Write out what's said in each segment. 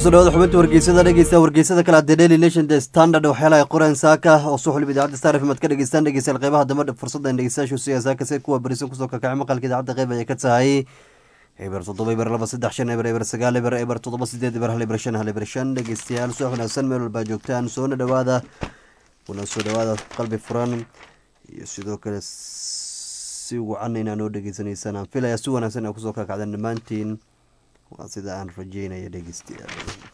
kusoo dhawaada xubinta wargeysada kale The Daily Nation, The Standard waxyaalaha qoran saaka oo soo xulib idaacadda Star FM ka dhageystaan dhegeystayaal qeybaha dambe fursadda in dhegeystayaashu siyaasaka si kuwa barisan kusoo kakacay maqalka idaacadda qeyb ay ka tahay eber 7 eber 2 3 5 eber 9 eber 7 8 eber 1 eber 5 dhegeystayaal soo xunaasan meel walba joogtaan soo dhawaada qalbi furan iyo sidoo kale si wacan inaan oo dhegeysanaysan aan filaya si wanaagsan ay kusoo kakacdaan dhammaantiin waa sida aan rajeynaya dhegeystayaal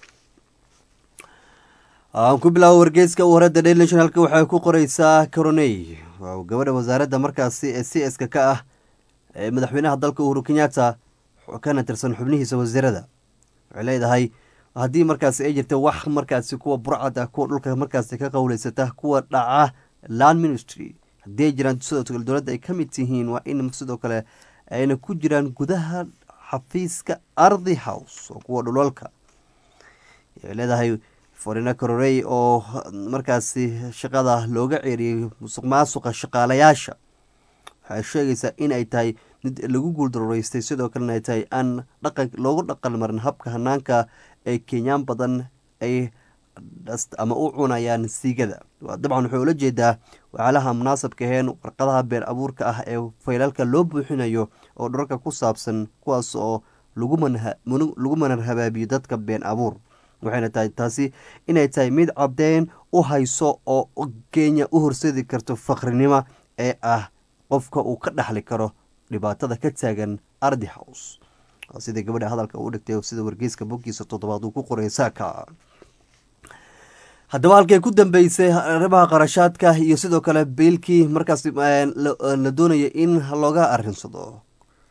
aan ku bilaabo wargeyska uu hore The Daily Nation halka waxay ku qoraysaa Coroney waa gabadha wasaaradda markaasi ee CS ka ah ee madaxweynaha dalka Uhuru Kenyatta kana tirsan xubnihiisa wasiirada waxay leedahay haddii markaasi ay jirto wax markaasi kuwa burcada kuwa dhulka markaasi ka qowleysata kuwa dhaca land ministry haddii jiraan sidoo kale dowladda ay ka mid yihiin waa in sidoo kale ayna ku jiraan gudaha xafiiska Ardi House oo kuwa dhulalka ay leedahay Forina Coroney oo markaasi shaqada looga ceeriyay musuqmaasuqa shaqaalayaasha waxay sheegaysaa in ay tahay mid lagu guuldareystay sidoo kalena ay tahay aan loogu dhaqan marin habka hanaanka ee Kenyaan badan ay ama u cunayaan siigada dabcan wuxuu ula jeedaa waxyaalaha munaasabka aheen warqadaha been abuurka ah ee faylalka loo buuxinayo oo dharka ku saabsan kuwaas oo lagu manar habaabiyo dadka been abuur waxayna tahay taasi inay tahay mid caddeyn u hayso oo Kenya u horseedi karto faqrinimo ee ah qofka uu ka dhaxli karo dhibaatada ka taagan Ardi House sida gabadha hadalka uu dhigtay sida wargeyska boggiisa 7 uu ku qoray saaka haddaba halkay ku dambeysay arrimaha qarashaadka iyo sidoo kale biilkii markaas la doonaya in looga arinsado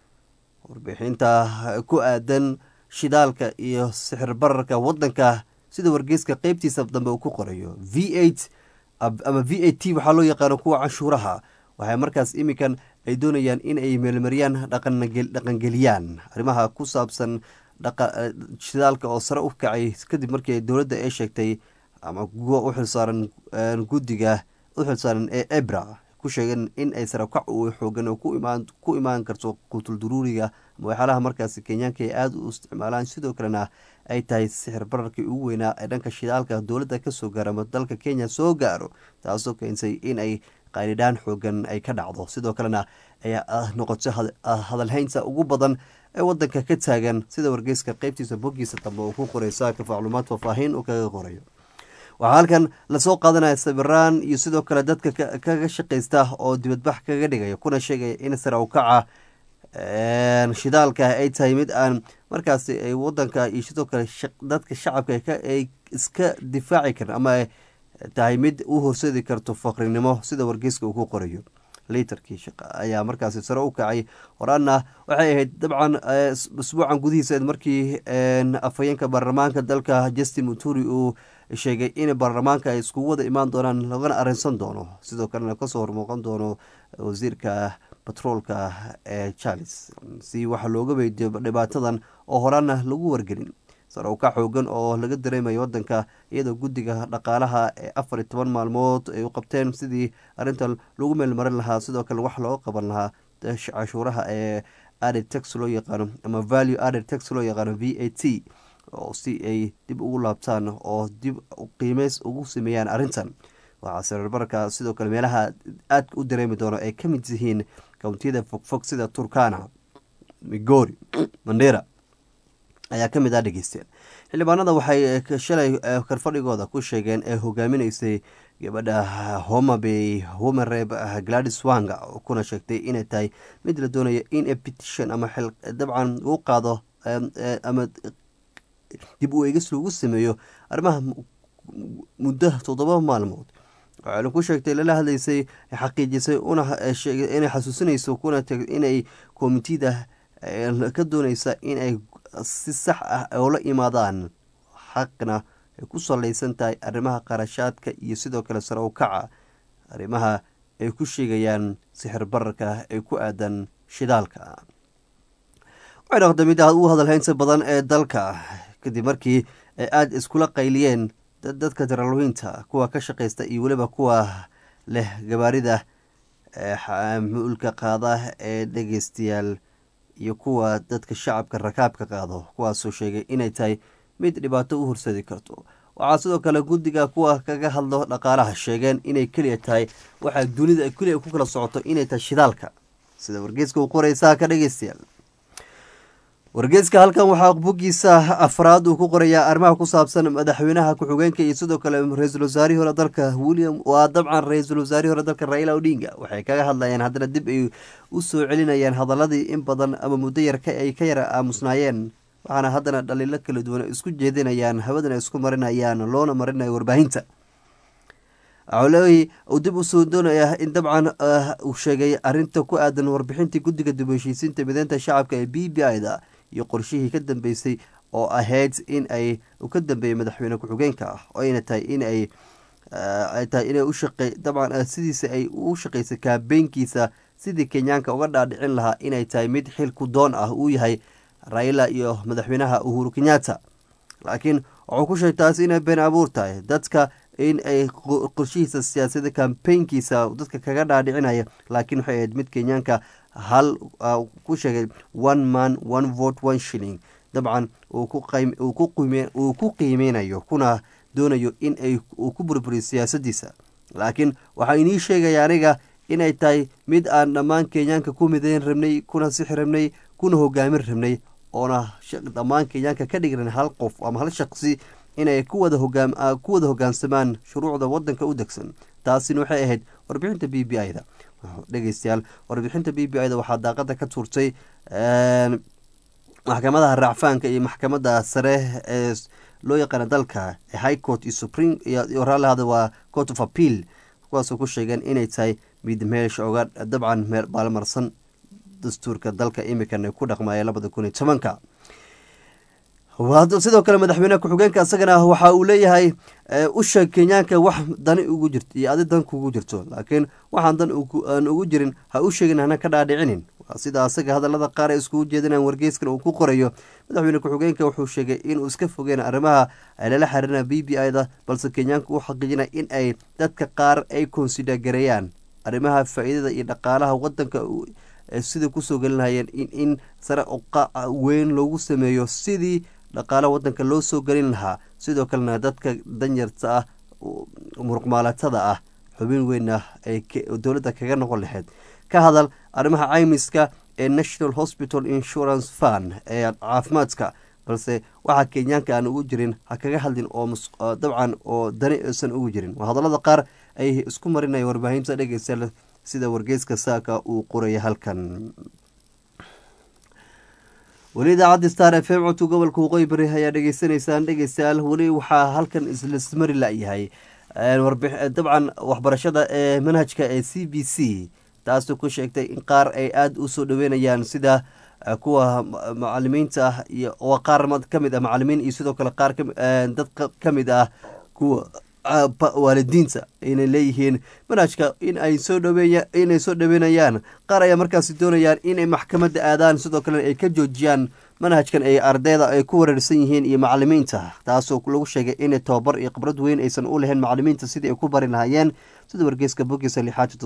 warbixinta ku aadan shidaalka iyo sixir bararka wadanka sida wargeyska qeybtiisa dambe uu ku qorayo V8 ama VAT waxaa loo yaqaano kuwa canshuuraha waxay markaas iminkan ay doonayaan in ay meelmariyaan dhaqangeliyaan arrimaha ku saabsan shidaalka oo sare u kacay kadib markii dowladda ay sheegtay ama kuwa u xilsaaran guddiga u xilsaaran ee ebra ku sheegeen in ay sare kac u xoogan oo ku imaan karto qutul duruuriga ama waxyaalaha markaasi kenyaanka ay aada u isticmaalaan sidoo kalena ay tahay sixir bararkii ugu weynaa ee dhanka shidaalka dowladda kasoo gaaro ama dalka Kenya soo gaaro taasoo keentay in ay qaylidhaan xoogan ay ka dhacdo sidoo kalena ay noqoto hadalhaynta ugu badan ee wadanka ka taagan sida wargeyska qeybtiisa boggiisa dambe uu ku qoray saaka macluumaad faahfaahin uu kaga qorayo waxaa halkan lasoo qaadanaya sawiraan iyo sidoo kale dadka kaga shaqaysta oo dibadbax kaga dhigaya kuna sheegaya in sare u kaca shidaalka ay tahay mid aan markaasi ay wadanka iyo sidoo kale dadka shacabka ay iska difaaci karin ama tahay mid u horseedi karto faqrinimo sida wargeyska uu ku qorayo liitarkii shaqa ayaa markaasi sare u kacay horaana waxay ahayd dabcan usbuucan gudihiisa markii afhayeenka baarlamaanka dalka Justin Muturi uu sheegay in baarlamaanka ay isku wada imaan doonaan lagana arinsan doono sidoo kalena kasoo hormuuqan doono wasiirka batroolka ee Charles si waxa looga weydiiyo dhibaatadan oo horaana lagu wargelin sare u kac xoogan oo laga dareemayo wadanka iyadoo guddiga dhaqaalaha ee 14 maalmood ay u qabteen sidii arintan lagu meelmarin lahaa sidoo kale wax loo qaban lahaa cashuuraha ee added tax loo yaqaano ama value added tax loo yaqaano VAT oo si ay dib ugu laabtaan oo dib qiimeys ugu sameeyaan arintan waxaa sicir bararka sidoo kale meelaha aad u dareemi doono ay ka mid yihiin kawntiyada fogfog sida Turkana, Migori, Mandera ayaa ka mid ah dhegeystayaal xildhibaanada waxay shalay karfadhigooda ku sheegeen ee hogaaminaysay gabadha Homa Bay Homereb Gladys Wanga oo kuna sheegtay inay tahay mid la doonayo in petition ama dabcan uu qaado ama dib u eegis lagu sameeyo arrimaha muddo 7 maalmood waxay ku sheegtay lala hadlaysay xaqiijisay una sheegay inay xasuusinayso kuna inay komitida ka doonaysa inay si sax ah oo la imaadaan xaqna ay ku saleysan tahay arrimaha qarashaadka iyo sidoo kale sare u kaca arrimaha ay ku sheegayaan sixir bararka ay ku aadan shidaalka waxay noqotay mid u hadalhaynta badan ee dalka kadib markii ay aada iskula qayliyeen dadka daralooyinta kuwa ka shaqaysta iyo weliba kuwa leh gabaarida mulka qaada ee dhegeystayaal iyo kuwa dadka shacabka rakaabka qaado kuwaasoo sheegay inay tahay mid dhibaato u horseedi karto. waxaa sidoo kale guddiga kuwa kaga hadlo dhaqaalaha sheegeen inay keliya tahay waxaa dunida keliya ku kala socoto inay tahay shidaalka, sida wargeyska uu qoraysaa ka dhegeystayaal. wargeyska halkan waxaa boggiisa afraad uu ku qorayaa arrimaha ku saabsan madaxweynaha ku-xigeenka iyo sidoo kale ra-iisul wasaarihii hore dalka dabcan ra-iisul wasaarihii hore dalka Raila Odinga. waxay kaga hadlayaan haddana dib ay u soo celinayaan hadaladii in badan ama muddo yar ay ka yara aamusnaayeen, waxaana haddana dhaliilo kala duwan isku jeedinayaan, hawadana isku marinayaan, loona marinayo warbaahinta. cawley uu dib usoo doonaya in dabcan uu sheegay arinta ku aadan warbixintii guddiga dib u heshiisiinta mideynta shacabka ee BBI-da iyo qorshihii ka dambeysay oo ahayd in ay ka dambeeyay madaxweyne ku-xigeenka ah, oo ayna tahay in ay tahay inay u shaqey dabcan sidiisa ay u shaqeysay kaabeynkiisa sidii kenyaanka uga dhaadhicin lahaa inay tahay mid xil ku doon ah uu yahay Raila iyo madaxweynaha Uhuru Kenyatta. laakiin wuxuu ku sheegay taasi inay been abuur tahay dadka in ay qorshihiisa siyaasadda kambeynkiisa dadka kaga dhaadhicinaya, laakiin waxay ahayd mid kenyaanka hal ku sheegay one man one vote one shilling, dabcan uu ku qiimeynayo kuna doonayo in ay ku burburiyo siyaasadiisa. laakiin waxaa inii sheegaya aniga inay tahay mid aan dhammaan kenyaanka ku midayn rabnay, kuna sixi rabnay, kuna hogaamin rabnay, oona dhammaan kenyaanka ka dhigran hal qof ama hal shaqsi inay ku wada hogaansamaan shuruucda wadanka u degsan. taasina waxay ahayd warbixinta BBI-da. dhegeystayaal, warbixinta BBI-da waxaa daaqada ka tuurtay maxkamadaha racfaanka iyo maxkamadda sare ee loo yaqaana dalka High Court iyo Supreme iyo raallihada waa Court of Appeal, kuwaasoo ku sheegeen inay tahay mid meesha oga dabcan meel baalmarsan dastuurka dalka imikan ku dhaqmaya 2010. sidoo kale madaxweynaha ku-xigeenka isagana waxa uu leeyahay u sheeg kenyaanka wax dani ugu jirto iyo adi dan kugu jirto, laakiin waxaan dan aan ugu jirin ha u sheegin, hana ka dhaadhicinin. sida asaga hadalada qaar ay iskugu jeedinayaan wargeyskan uu ku qorayo. madaxweyne ku-xigeenka wuxuu sheegay inuu iska fogeen arrimaha lala xiriirina BBI-da, balse kenyaanka uu xaqiijinaya in ay dadka qaar ay consider gareeyaan arrimaha faa'iidada iyo dhaqaalaha wadanka sidii kusoo gelinayeen in sare weyn loogu sameeyo sidii dhaqaalaha wadanka loo soo gelin lahaa, sidoo kalena dadka danyarta ah muruqmaalatada ah xubin weyn ah ay dowladda kaga noqon lahayd. ka hadal arrimaha caymiska ee National Hospital Insurance Fund ee caafimaadka, balse waxaa kenyaanka aan ugu jirin ha kaga hadlin oo dabcan oo dani aysan ugu jirin. waa hadalada qaar ay isku marinaya warbaahinta dhegeystayaal, sida wargeyska saaka uu qoraya halkan. weli idaacadda Star FM codka gobolka waqooyi bari ayaa dhegeysanaysaan. dhegeystayaal, weli waxaa halkan ismari la-yahay dabcan waxbarashada ee manhajka ee CBC, taasoo ku sheegtay in qaar ay aada u soo dhaweynayaan sida kuwa macalimiinta ah iyo qaar kamid ah macalimiin iyo sidoo kale qaar dad kamid ah kuwa waalidiinta inay leeyihiin manhajka inay soo dhaweynayaan. qaar ayaa markaasi doonayaan inay maxkamadda aadaan, sidoo kale ay ka joojiyaan manhajkan ay ardayda ay ku wareersan yihiin iyo macalimiinta, taasoo lagu sheegay inay tababar iyo khibrad weyn aysan u lahayn macalimiinta sidii ay ku bari lahayeen. sida wargeyska boggiisa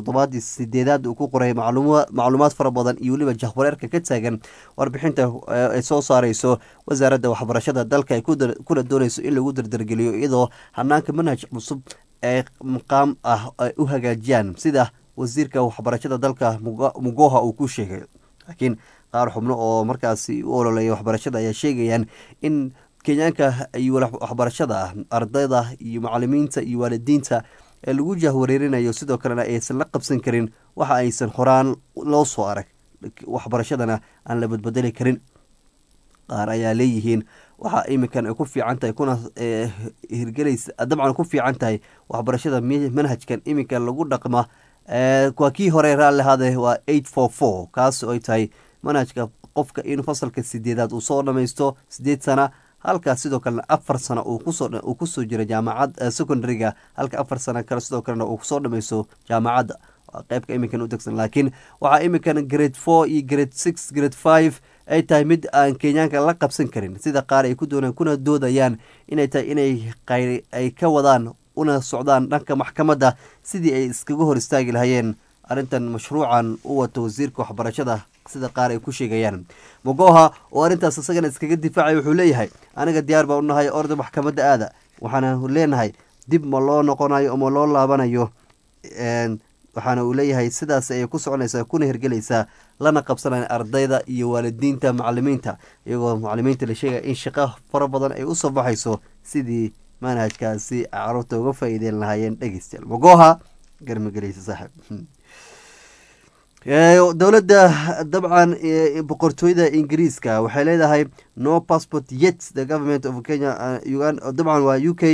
6-7 uu ku qoray macluumaad fara badan iyo weliba jahwareerka ka taagan warbixinta ay soo saareyso wasaaradda waxbarashada dalka ay kula dooneyso in lagu dardargeliyo, iyadoo hanaanka manhaj cusub ee maqaam ah ay u hagaajiyaan, sida wasiirka waxbarashada dalka Mugoha uu ku sheegay. laakiin qaar xubno oo markaasi u ololeeya waxbarashada ayaa sheegayaan in kenyaanka iyo waxbarashada ardayda iyo macalimiinta iyo waalidiinta ee lagu jahwareerinayo, sidoo kalena aysan la qabsan karin waxa aysan horaan loo soo arag, waxbarashadana aan la badbedeli karin. qaar ayaa leeyihiin waxa iminkan ay ku fiican tahay kuna hirgelaysa dabcan ku fiican tahay waxbarashada manhajkan iminkan lagu dhaqma waa kii hore raallihaade waa 844, kaas oo ay tahay manhajka qofka in fasalka 8aad uu soo dhamaysto 8 sana, halkaas sidoo kalena 4 sano uu kusoo jira jaamacad secondary-ga, halka 4 sano kale sidoo kalena uu kusoo dhamaysto jaamacadda. waa qaybka iminkan u degsan, laakiin waxaa iminkan grade 4 iyo grade 6 grade 5 ay tahay mid aan kenyaanka la qabsan karin, sida qaar ay ku doonaan kuna doodayaan inay tahay inay ay ka wadaan una socdaan dhanka maxkamadda sidii ay iskaga hor istaagi lahayeen arrintan mashruucan u wato wasiirka waxbarashada sida qaar ay ku sheegayaan. Mogoha oo arrintaas isagana iskaga difaacay wuxuu leeyahay aniga diyaar baa u nahay orda maxkamadda aada, waxaana leenahay dib ma loo noqonayo ama loo laabanayo. waxaana uu leeyahay sidaas ayay ku soconaysaa kuna hirgelaysaa lana qabsanaya ardayda iyo waalidiinta macalimiinta, iyagoo macalimiinta la sheegaya in shaqo fara badan ay usoo baxayso sidii manhajkaasi caruurta uga faa'iideyn lahaayeen. dhegeystayaal mogoha garmagelaysa saaxiib. dowladda dabcan boqortooyada ingiriiska waxay leedahay no passport yet the government of Kenya dabcan waa UK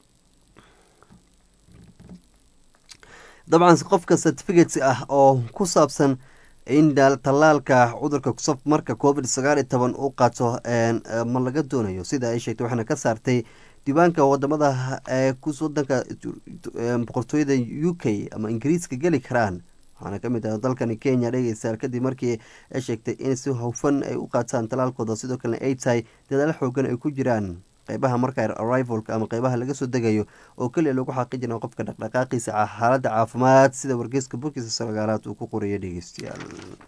dabcan qofka certificates ah oo ku saabsan in tallaalka cudurka marka COVID-19 uu qaato ma laga doonayo sida ay sheegtay, waxaana ka saartay diiwaanka wadamada wadanka boqortooyada UK ama ingiriiska geli karaan, waxaana kamid ah dalkani Kenya. dhegeystayaal kadib markii ay sheegtay in si hufan ay u qaataan tallaalkooda, sidoo kalena ay tahay dadaalo xoogan ay ku jiraan qeybaha marka arrivalka ama qeybaha laga soo degayo oo keliya lagu xaqiijinayo qofka dhaqdhaqaaqiisa xaaladda caafimaad sida wargeyska burkiisa sagaalaad uu ku qoriyay. dhegeystayaal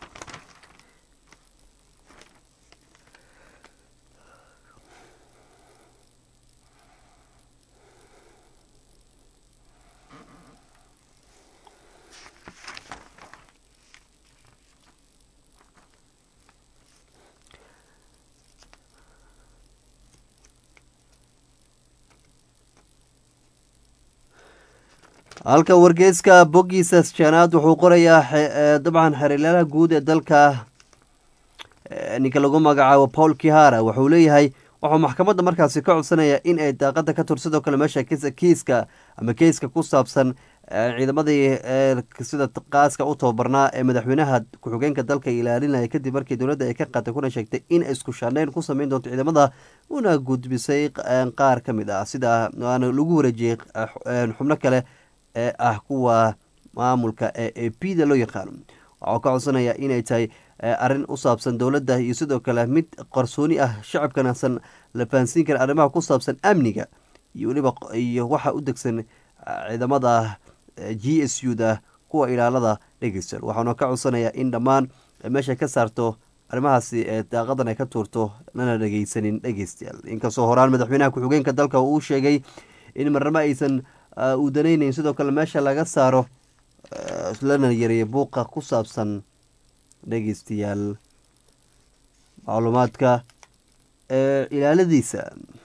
halka wargeyska bogiisa shanaad wuxuu qorayaa dabcan xiriiryaha guud ee dalka ninka lagu magacaabo Paul Kihara wuxuu leeyahay wuxuu maxkamadda markaasi ka codsanaya in ay daaqada ka tur sidoo kale meesha kiiska ama keiska ku saabsan ciidamadii sida qaaska u tababarnaa ee madaxweynaha ku-xigeenka dalka ilaalinaya kadib markii dowladda ay ka qaatay kuna sheegtay in ay isku shaandhayn ku sameyn doonto ciidamada, una gudbisay qaar ka mid ah sida waana lagu wareejiyey xubno kale ee ah kuwa maamulka ee p-da loo yaqaano. waxuu ka codsanaya inay tahay arrin u saabsan dowladda iyo sidoo kale mid qarsooni ah, shacabkanasan la fahansiin kara arrimaha ku saabsan amniga iyo weliba iyo waxa u degsan ciidamada GSU-da kuwa ilaalada. dhegeystayaal waxaana ka codsanaya in dhammaan meesha ka saarto arrimahaasi ee daaqadan ay ka tuurto lana dhegeysanin. dhegeystayaal inkastoo horaan madaxweynaha ku-xigeenka dalka uu sheegay in marnamo aysan uu danaynayn sidoo kale meesha laga saaro lana yareeyo buuqa ku saabsan dhegeystayaal macluumaadka ilaaladiisa.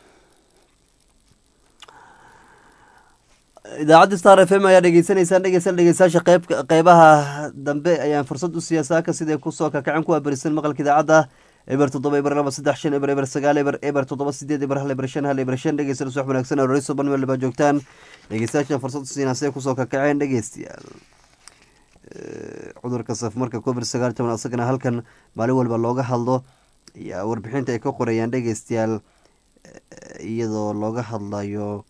idaacadda Star FM ayaa dhegeysanaysaan. dhegeystayaasha qeybaha dambe ayaan fursad u siiya saaka siday kusoo kakacen kuwa berisan maqalka idaacadda eber 7 eber 9 eber 7 eber 7 eber 8 eber 9 dhegeystayaal subax wanaagsan oo raiisul banmeel baa joogtaan. dhegeystayaasha fursad u siinaa siday kusoo kakaceen. dhegeystayaal cudurka safmarka COVID-19 asagana halkan maalin walba looga hadlo iyo warbixinta ay ka qorayaan. dhegeystayaal iyadoo looga hadlayo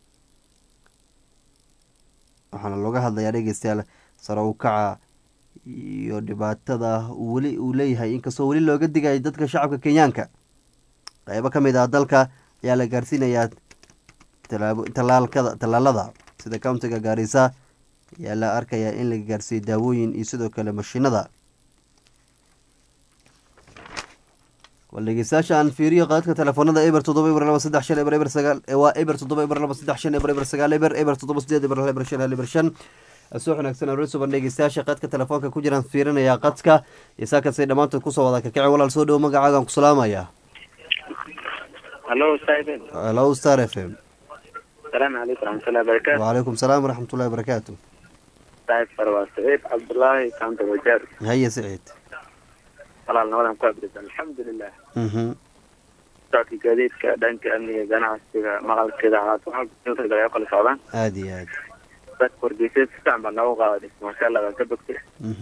waxaana looga hadlayaa dhegeystayaal sare u kaca iyo dhibaatada weli uu leeyahay, inkastoo weli looga digayo dadka shacabka kenyaanka. qeybo ka mid ah dalka ayaa la gaarsiinayaa tallaalada sida countiga Garissa ayaa la arkayaa in la gaarsiiyo daawooyin iyo sidoo kale mashiinada. dhegeystayaasha aan fiiriyo qaadka telefoonada eber 7 eber 2 3 5 eber 9 waa eber 7 eber 2 3 5 eber 9 eber 7 8 eber 5 soo wanaagsan raiisul dhegeystayaasha qaadka telefoonka ku jiraan fiirinaya qadka iyo saakasay dhamaantood kusoo wada kakacay. walaal soo dhow magacaagaan ku salaamaya. hello Star FM. السلام عليكم ورحمة الله وبركاته. وعليكم السلام ورحمة الله وبركاته. سعيد فروة سعيد عبد الله كانت وجار. هيا سعيد. والله نولا مقابل الحمد لله. تعطي جديد كدنك أني جناح مغال كذا على طول نقدر يقول صعبان. عادي. بس كورديسيس تعمل نوغا ما شاء الله كبكتير.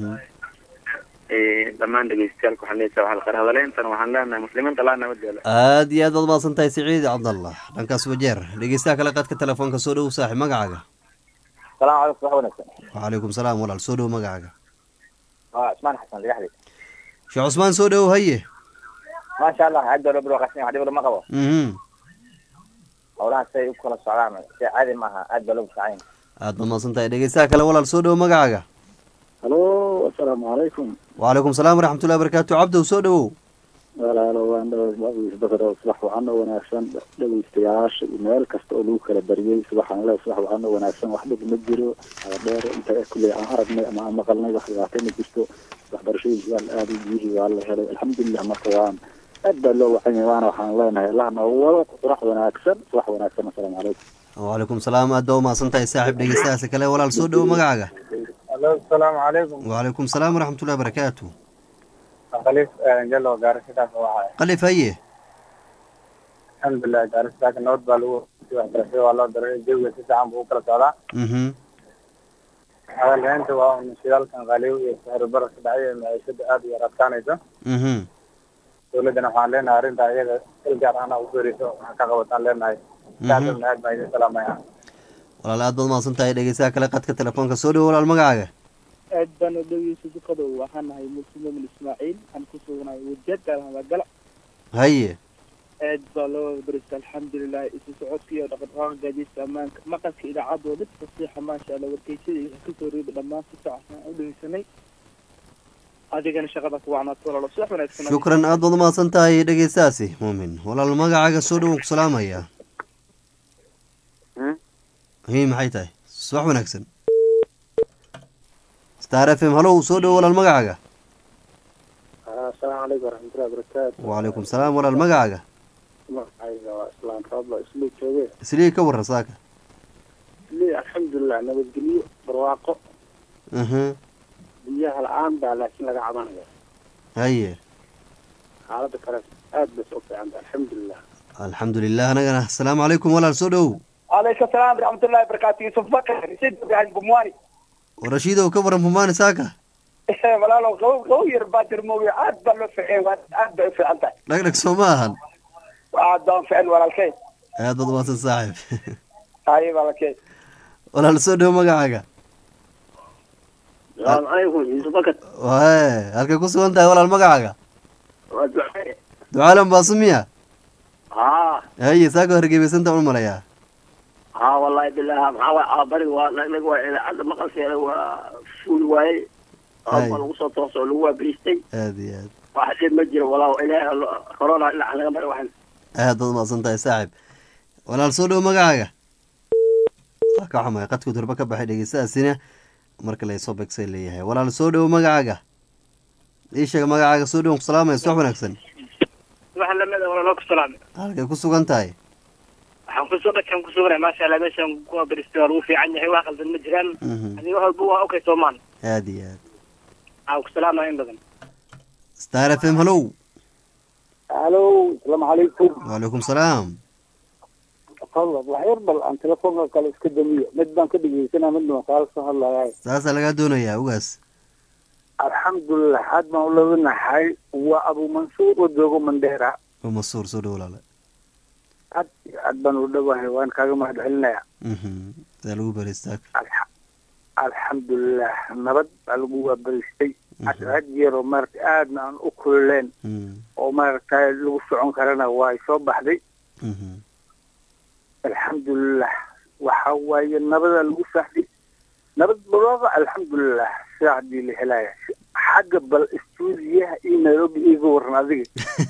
dhammaan dhegeystayaal waxaan leeyahay waxa la qarahadaleyn tan waxaan leenahay muslimiin talaana wada aad iyo aad baad santahay Saciid Cabdallah dhankaas wajeer dhegeystaha kala qaadka telefoonka soo dhow saaxiib magacaaga. salaam calaykum wa alaykum salaam walaal soo dhow magacaaga. Usmaan Xasan Liyaxdi. Sheekh Usmaan soo dhow haye. ma sha Allah aad baa loo qasnay hadii wala ma qabo. hawlaha say u kala socdaan si caadi maaha aad baa loo saacayn. aad ma santahay dhegeystaha kala walaal soo dhow magacaaga. halo assalaamu calaykum. wacalaykum salaam waraxmatullahi wabarakaatu. cabdow soo dhawow. walaalo waan bakar subax waxaan oo wanaagsan dhegeystayaasha meel kasta oo lagu kala bariyey subaxaan le subax waxaan oo wanaagsan wax dhib ma jiro dheer inta kuley aan aragnay ama aan maqalnay wax dhibaato ma jirto waxbarashadii waa aada u biyihii waa la helay alxamdulilah marka waan aad baa loo wacanyay waana waxaan leenahay allah noogu wado subax wanaagsan assalaamu calaykum. wacalaykum salaam aad baa umahadsan tahay saaxiib dhegeystahaasi kale walaal soo dhawow magacaaga. alo asalaamu calaykum. wacalaykum salaam waraxmatullahi wabarakaatu. qalif jalo gaarisidaas waxay qalif haye. alxamdulilah gaarisidaas nabad baa lagu waxbarashada waa loo daray jawiga si fiican buu u kala socdaa. hadalhaynta waa un shidaalkan qaaliyow iyo sicir bararka dhacay ee maciishada aada u yar adkaanayso. dowladdana waxaan leenahay arrinta iyada il gaar ahna u beeriso waxaan ka qabataan leenahay. saasna aad baa idin salaamaya. walaal aad baad umahadsan tahay dhegeystaha kale qadka telefoonka soo dhawo walaal magacaaga. aad baan u dhegeysa duqadow waxaan nahay muslimin ismaaciil aan ku sugnahay wajadka gala. haye. aad baa loo barista alxamdulilah isu socodka iyo dhaqdhaqaaqa gaadiidka ammaanka maqalka idaacadoo dad fasiixa maasha allah warkeysyada iyo kasoo reeba dhammaan si fiican u dhegeysanay adigana shaqada ku wacnaato walaalo subax wanaagsan. shukran aad baad umahadsan tahay dhegeystahaasi muumin walaal magacaaga soo dhawow ku salaamaya. maxay tahay subax wanaagsan. star f m halow soo dhawo walaal magacaaga. assalaamu calaykum waraxmatullahi wabarakaatu. wacalaykum salaam walaal magacaaga. magacayga waa islaan roobla islii jooge. islii ka warran saaka. islii alxamdulilah nabadgelyo barwaaqo. biyaha la-aan baa laakiin laga cabanayo. haye. xaalada kale aad bay soo fiicanta alxamdulilah. alxamdulilah anagana asalaamu calaykum walaal soo dhawow. calaykum asalaam waraxmatullahi wabarakaatu. yusuf bakar sid ibrahim bumwani. rashiidow ka waran bumaani saaka. walaalo qabow yar baa jirmooy aad baa loo ficeen aad bay u fiican tahay. dhagdhag soo ma ahan. aad baan ficen walaalkay. aad baad umahadsan saaxiib. haye walaalkay. walaal soo dhawo magacaaga. salaamu calaykum yusuf bakar. wae halkay ku sugan tahay walaal magacaaga. waa ducee. ducaalan baasumiya. haa. haye saaka horgebeysanta u malayaa. haa wallahi bilaha maxaa waay bariga waa dhagdhag waa idaacadda maqalkeeda waa fuul waaye. baa lagu soo tooso oo lagu waabiristay. aad iyo aad. wax dhib ma jiro walaa ilaahay corona dhinaca laga mari waxan. aad baad umahadsan tahay saaxiib. walaal soo dhawo magacaaga. waa ka xumay qadku durba ka baxay dhegeystahaasina marka laysoo begsay leeyahay walaal soo dhawo magacaaga. ii sheega magacaaga soo dhawo ku salaamaya subax wanaagsan. waxaan lamid walaaloo ku salaamay. halkay ku sugan tahay. waxaan ku suganahay maasha allah meeshaan kuwa baristo lagu fiican yahay wax qaldan ma jiraan. adiga wax walba waa okay soomaan. aad iyo aad. waxaan ku salaamaya in badan. star f m halow. halo asalaamu calaykum. wacalaykum salaam. fadlan wax yar bal aan telefoonka kale iska damiyo mid baan ka dhegeysanaa midna waan kaala soo hadlayaa. saasaa lagaa doonayaa ugaas. alxamdulilah aad baan u labanahay waa abu mansuur oo joogo mandheera. oo masuur soo dhawo walaale. aad baan u dhawahay waan kaaga mahad celinayaa. saa lagu bariistaa. alxamdulilah nabad baa lagu waabaristay. had yeeroo maarata aadna aan u kululeen oo maaragtay lagu socon karana waa soo baxday. alxamdulilah waxa waaye nabadaa lagu saaxday nabad barooqa alxamdulilah sidaa hadii la helaya xagga bal stuudiyaha iyo nairobi iiga waran adiga.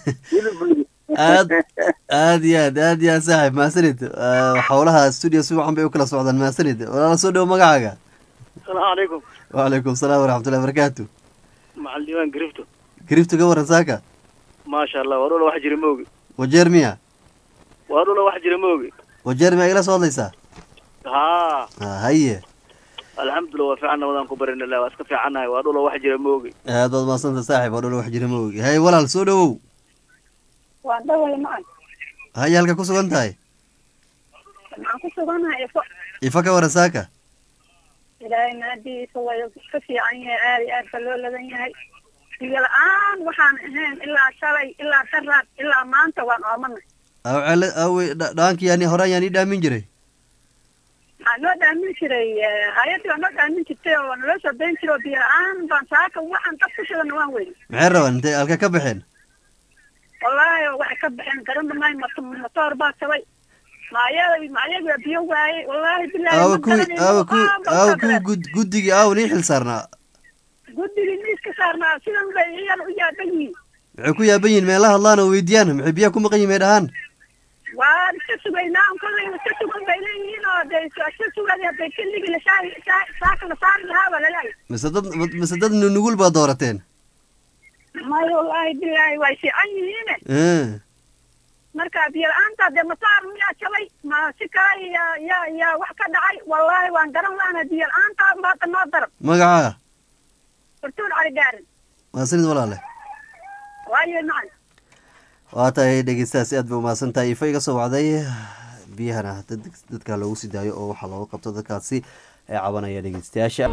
aad iyo aad saaxiib mahadsanid. howlaha stuudio si wacan bay u kala socdaan mahadsanid. walaala soo dhawo magacaaga. asalaamu calaykum. wacalaykum salaam waraxmatullahi wabarakaatu. macal diiwaan grifto. grifto ka waran saaka. maasha allah waa dhula wax jira ma ogi. wajeer miya. waa dhula wax jira ma ogi. wajeer miyaa igala soo hadlaysaa. haa. haye. alxamdulilah waa fiicanna wadaan ku barinala waa iska fiicannahay waa dhula wax jira ma ogi. aad baad mahadsanta saaxiib waa dhula wax jira ma ogi. haye walaal soo dhawow. waan dhaway macan. haye halka ku sugan tahay. waxaan ku suganahay ifa ka waran saaka. ilaahay naadiisa way ka fiican yahay aad iyo aad baa loo ladan yahay. biyo la-aan waxaan ahayn ilaa shalay ilaa daraad ilaa maanta waan oomanay. dhaankii yani horaan yaan ii dhaamin jiray. waxaa noo dhaamin jiray hay-addii waa noo dhaamin jirtay oo naloo soo dayn jiray oo biyo la-aan baan saaka waxaan dad ku shidana waan weyn. maxay rabaan intay halka ka baxeen. wallaahi waxay ka baxeen garanda may matoor baa sabay. maayada biyo waayey wallaahi bilaahi aawa kuwii guddigii aawa nii xil saarnaa. guddigii miiska saarnaa sidan bay iyaga u yaaban yihiin maxay ku yaaban yihiin meela hadlaan oo weydiiyaan maxay biyaha ku maqan yihiin may dhahaan waan iska sugaynaa un kollay iska sugan bay leeyihiin oo dee iska sugadi hadday kelligii saaka la saari lahaa baa laleeyahay mise dad nugul baa doorateen may wallaahi bilaahi way fiican yihiine marka biyo la-aanta dee masaar miyaa jabay ma si kale yaa wax ka dhacay wallaahi waan garan laana biyo la-aanta maanta noo darab magacaa furtuun cali gaarin waa sinid walaale waayo nacan waa tahay dhegeystayaasi aad bay umahadsan tahay ifa iga soo wacday biyahana dadka loogu sii daayo oo waxaa looga qabto dadkaasi ee cabanaya dhegeystayaasha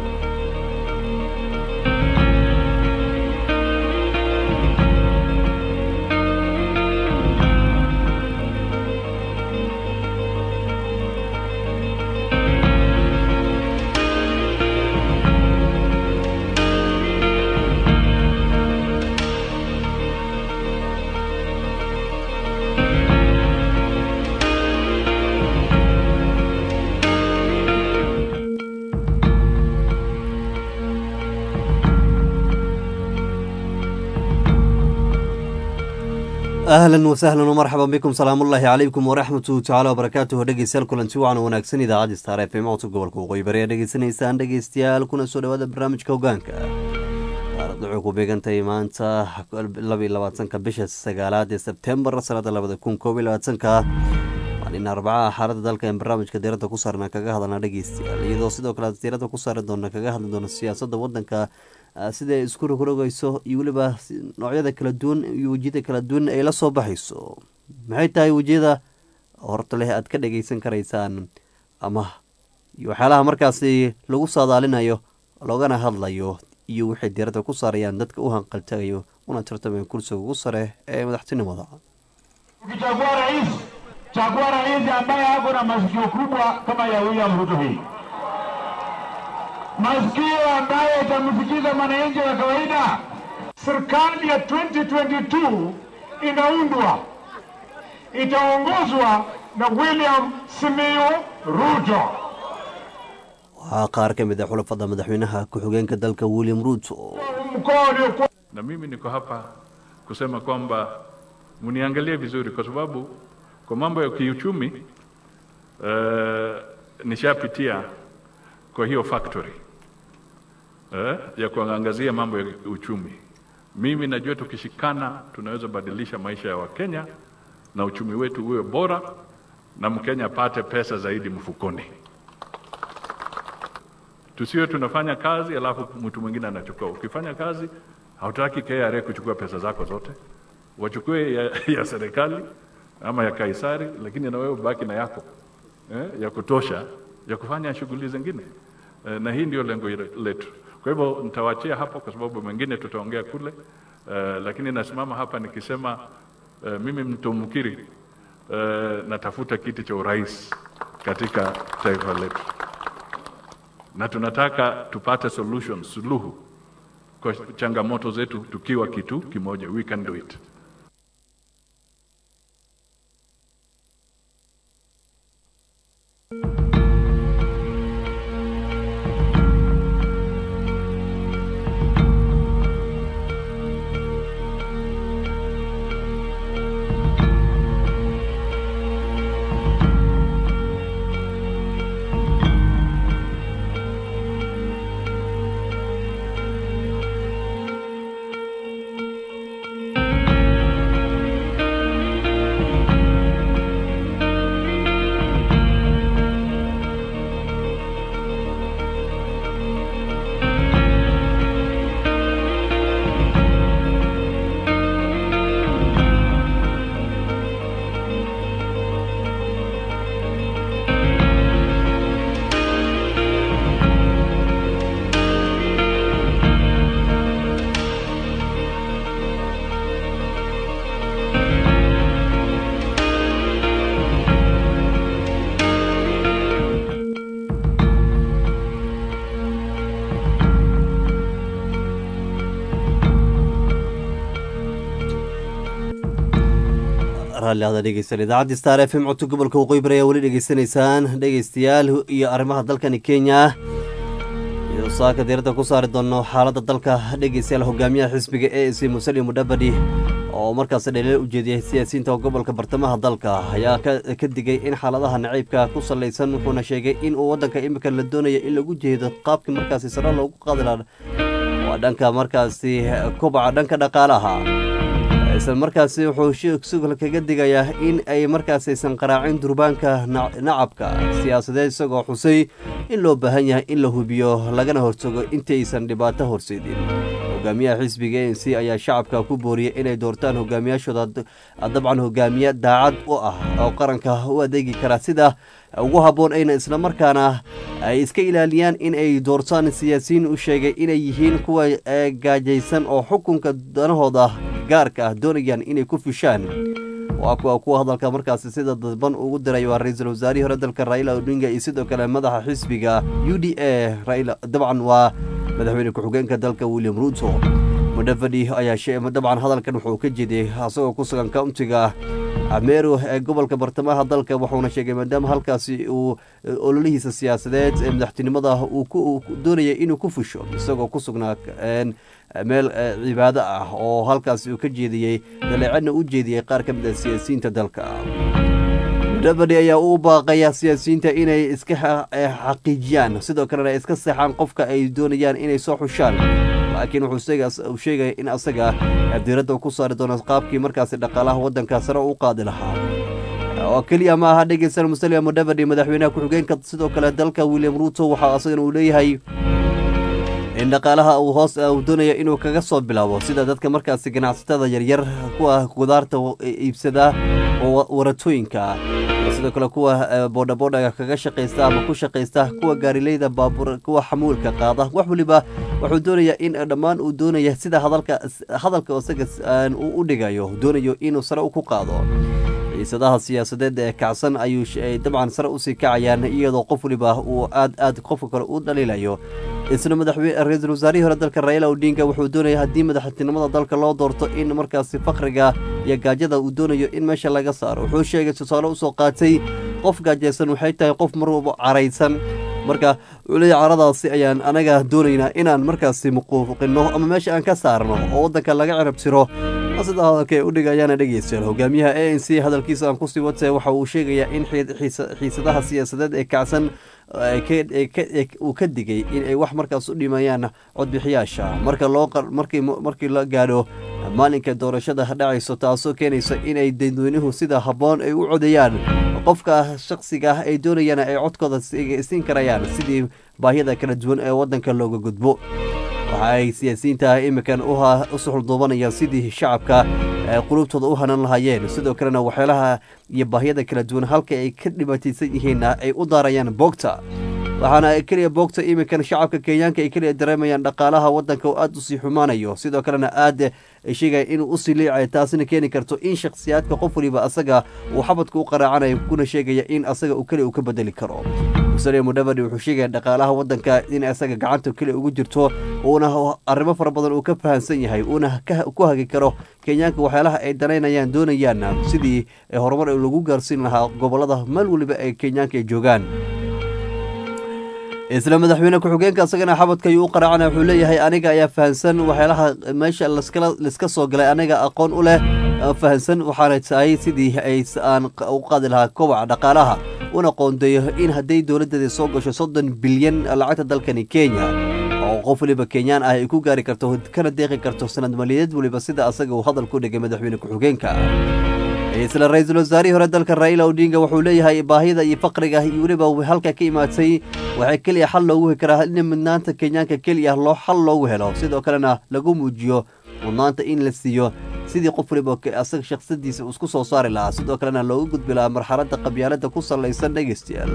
أهلا وسهلا ومرحبا بكم سلام الله عليكم ورحمة تعالى وبركاته dhegeystayaal kulanti wacan wanaagsan idaacadda Star FM oo gobolka Waqooyi Bari dhageysanaysaan dhegeystayaal kuna soo dhawaada barnaamijka hogaanka taariikhdu ku beegantay maanta 22 bisha 9 September sanada 2021 maalin Arbaca xaaladda dalka ee barnaamijka diiradda ku saarna kaga hadalna dhegeystayaal iyadoo sidoo kale diiradda ku saari doona kaga hadli doona siyaasadda wadanka sida isku rogrogayso iyo waliba noocyada kala duwan iyo wajiyada kala duwan ay la soo baxayso maxay tahay wajiyada horta leh aad ka dhageysan karaysaan ama waxyaalaha markaasi lagu saadaalinayo loogana hadlayo iyo wixii diiradda ku saarayaan dadka u hanqaltagayo una tartamay kursiga ugu sare ee madaxtinimada chagua rais ambaye ako na masikio kubwa kama ya William Ruto hii, masikio ambaye itamsikiza mwananchi wa kawaida. Serikali ya 2022 inaundwa, itaongozwa na William Simiyu Ruto. qaar ka mid ah xulafada madaxweynaha ku-xigeenka dalka William Ruto. Na mimi niko hapa kusema kwamba mniangalie vizuri kwa sababu kwa mambo ya kiuchumi nishapitia kwa hiyo factory ya kuangazia mambo ya uchumi. Mimi najua tukishikana tunaweza badilisha maisha ya Wakenya na uchumi wetu uwe bora na Mkenya apate pesa zaidi mfukoni. Tusiwe tunafanya kazi alafu mtu mwingine anachukua. Ukifanya kazi hautaki KRA kuchukua pesa zako zote. Wachukue ya serikali ama ya Kaisari, lakini na wewe baki na yako ya kutosha ya kufanya shughuli zingine. Na hii ndio lengo letu. Kwa hivyo nitawaachia hapo kwa sababu mengine tutaongea kule, lakini nasimama hapa nikisema mimi mtumkiri natafuta kiti cha urais katika taifa letu. Na tunataka tupate suluhu kwa changamoto zetu tukiwa kitu kimoja. We can do it. raalliada dhegeysan idaacadda Star FM codka gobolka Waqooyi Bari wali dhageysanaysaan dhegeystayaal iyo arrimaha dalkani Kenya iyo saaka diirada ku saari doono xaaladda dalka dhegeystayaal hogaamiyaha xisbiga ANC Musalia Mudavadi oo markaas dhaliil u jeediyay siyaasiyiinta gobolka bartamaha dalka ayaa ka digay in xaaladaha naciibka ku salaysan wuxuuna sheegay in uu wadanka imika la doonayo in lagu jeedo qaabkii markaasi sare loogu qaadi lahaa waa dhanka markaasi kobaca dhanka dhaqaalaha isla markaasi wuxuu sidoo kaga digayaa in ay markaasi aysan qaraacin durbaanka nacabka siyaasadeed isagoo xusay in loo baahan yahay in la hubiyo lagana hortago intaysan dhibaato horseedin hogaamiyaha xisbiga ANC ayaa shacabka ku booriyay inay doortaan hogaamiyaashooda dabcan hogaamiye daacad u ah oo qaranka u adeegi kara sida ugu habboon ayna isla markaana ay iska ilaaliyaan in ay doortaan siyaasiyiin u sheegay inay yihiin kuwa gaajaysan oo xukunka danahooda gaarka ah doonayaan inay ku fishaan waa kuwa hadalka markaasi sida dadban ugu diray waa ra-iisul wasaarihii hore dalka Raila Odinga iyo sidoo kale madaxa xisbiga UDA Raila dabcan waa madaxweyne ku-xigeenka dalka William Ruto Mudavadi ayaa sheegay dabcan hadalkan wuxuu ka jeediyay asagoo ku sugan countiga Ameero ee gobolka bartamaha dalka wuxuuna sheegay maadaama halkaasi uu ololihiisa siyaasadeed ee madaxtinimada uu doonayay inuu ku fusho isagoo ku sugnaa meel cibaado ah oo halkaasi uu ka jeediyay daleecadna u jeediyay qaar ka mid ah siyaasiyiinta dalka Mudavadi ayaa u baaqaya siyaasiyiinta inay iska xaqiijiyaan sidoo kalena iska saxaan qofka ay doonayaan inay soo xushaan laakiin wuxuu sheegay in asaga diiradda ku saari doono qaabkii markaasi dhaqaalaha wadanka sare u qaadi lahaa oo kaliya ma aha dhegeysan Musalia Mudavadi madaxweynaha ku-xigeenka sidoo kale dalka William Ruto waxa asagana uu leeyahay in dhaqaalaha uu hoos uu doonayo inuu kaga soo bilaabo sida dadka markaasi ganacsatada yaryar kuwa qudaarta iibsada oo waratooyinka sidoo kale kuwa boodhaboodhaga kaga shaqaysta ama ku shaqaysta kuwa gaarileyda baabuur kuwa xamuulka qaada wax waliba wuxuu doonayaa in dhammaan uu doonaya sida hadalka isaga uu u dhigayo doonayo inuu sare u ku qaado xiisadaha siyaasadeed ee kacsan ayuu dabcan sare usii kacayaan iyadoo qof waliba uu aad qofka kale u dhaliilayo isna madaxweyne ra-iisul wasaarihii hore dalka Raila Odinga wuxuu doonaya haddii madaxtinimada dalka loo doorto in markaasi faqriga iyo gaajada uu doonayo in meesha laga saaro wuxuu sheegay tusaale u soo qaatay qof gaajaysan waxay tahay qof mar walba caraysan marka ulay caradaasi ayaan anaga doonaynaa inaan markaasi muquuqino ama meesha aan ka saarno oo wadanka laga cirab tiro sida hadalka ay u dhigayaan dhageystayaal hogaamiyaha ANC hadalkiisa aan ku sii watay waxa uu sheegayaa in xiisadaha siyaasadeed ee kacsan uu ka digay in ay wax markaas u dhimayaan codbixiyaasha markii la gaadho maalinka doorashada dhacayso taasoo keenaysa inay dadweynuhu sida habboon ay u codeeyaan qofka shakhsiga ah ay doonayaan ay codkooda siin karayaan sidii baahiyada kala duwan ee wadanka looga gudbo waxa ay siyaasiyiinta imikan u suxulduubanayaan sidii shacabka qulubtooda u hanan lahaayeen sidoo kalena waxyaalaha iyo baahiyada kala duwan halka ay ka dhibaataysan yihiinna ay u daarayaan boogta waxaana keliya boogta imikan shacabka kenyaanka ay keliya dareemayaan dhaqaalaha wadanka oo aad usii xumaanayo sidoo kalena aad sheegaya inuu usii leecayo taasina keeni karto in shakhsiyaadka qof waliba asaga uu xabadka u qaraacanayo kuna sheegaya in asaga uu keliya uu ka bedeli karo Musalia Mudavadi wuxuu sheegaya dhaqaalaha wadanka in asaga gacanta keliya ugu jirto uuna arrimo fara badan uu ka fahansan yahay uuna ku hagi karo kenyaanka waxyaalaha ay danaynayaan doonayaan sidii horumar lagu gaarsiin lahaa gobolada meel waliba ay kenyaanka ay joogaan isla madaxweyne ku-xigeenka asagana xabadka ayuu u qaraacana wuxuu leeyahay aniga ayaa fahansan waxyaalaha meesha liska soo galay aniga aqoon u leh fahansan waxaana tahay sidii aan u qaadi lahaa kobaca dhaqaalaha una qoondeeyo in hadday dowladdeeda soo gasho 30 bilyan lacagta dalkani Kenya oo qof waliba Kenyaan ah ay ku gaari karto kana deeqi karto sanad maaliyadeed waliba sida asaga uu hadal ku dhigay madaxweyne ku-xigeenka isla ra-iisul wasaarihii hore dalka Raila Odinga wuxuu leeyahay baahida iyo faqriga iyo waliba halka ka imaatay waxay kaliya xal loogu karaa in midnaanta Kenyaanka kaliya loo xal loogu helo sidoo kalena lagu muujiyo mudnaanta in la siiyo sidii qof waliba asaga shakhsadiisa isku soo saari lahaa sidoo kalena loogu gudbi lahaa marxaladda qabyaaladda ku salaysan dhageystayaal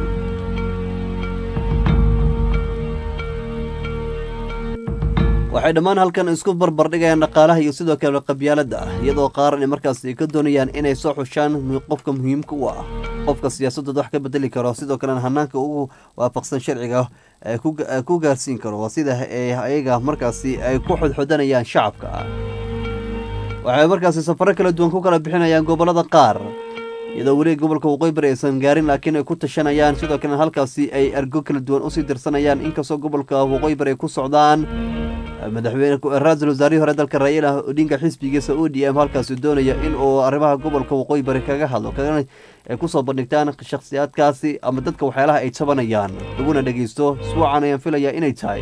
waxay dhammaan halkan isku barbardhigayaan dhaqaalaha iyo sidoo kale qabyaaladda iyadoo qaar markaas ay ka doonayaan inay soo xushaan qofka muhiimka u ah qofka siyaasadooda wax ka bedeli karo sidoo kalena hanaanka ugu waafaqsan sharciga ku gaarsiin karo sida ayaga markaasi ay ku xodxodanayaan shacabka waxay markaasi safaro kala duwan ku kala bixinayaan gobolada qaar iyadoo weli gobolka waqooyi bari aysan gaarin laakiin ay ku tashanayaan sidoo kalena halkaasi ay argo kala duwan usii dirsanayaan inkastoo gobolka waqooyi bari ay ku socdaan madaxweyne ra-iisul wasaarihii hore dalka Raila Odinga xisbigiisa ODM halkaasi doonaya in uu arrimaha gobolka waqooyi bari kaga hadlo kana ay ku soo bandhigtaan shakhsiyaadkaasi ama dadka waxyaalaha ay tabanayaan laguna dhageysto isbuucan ayaan filayaa inay tahay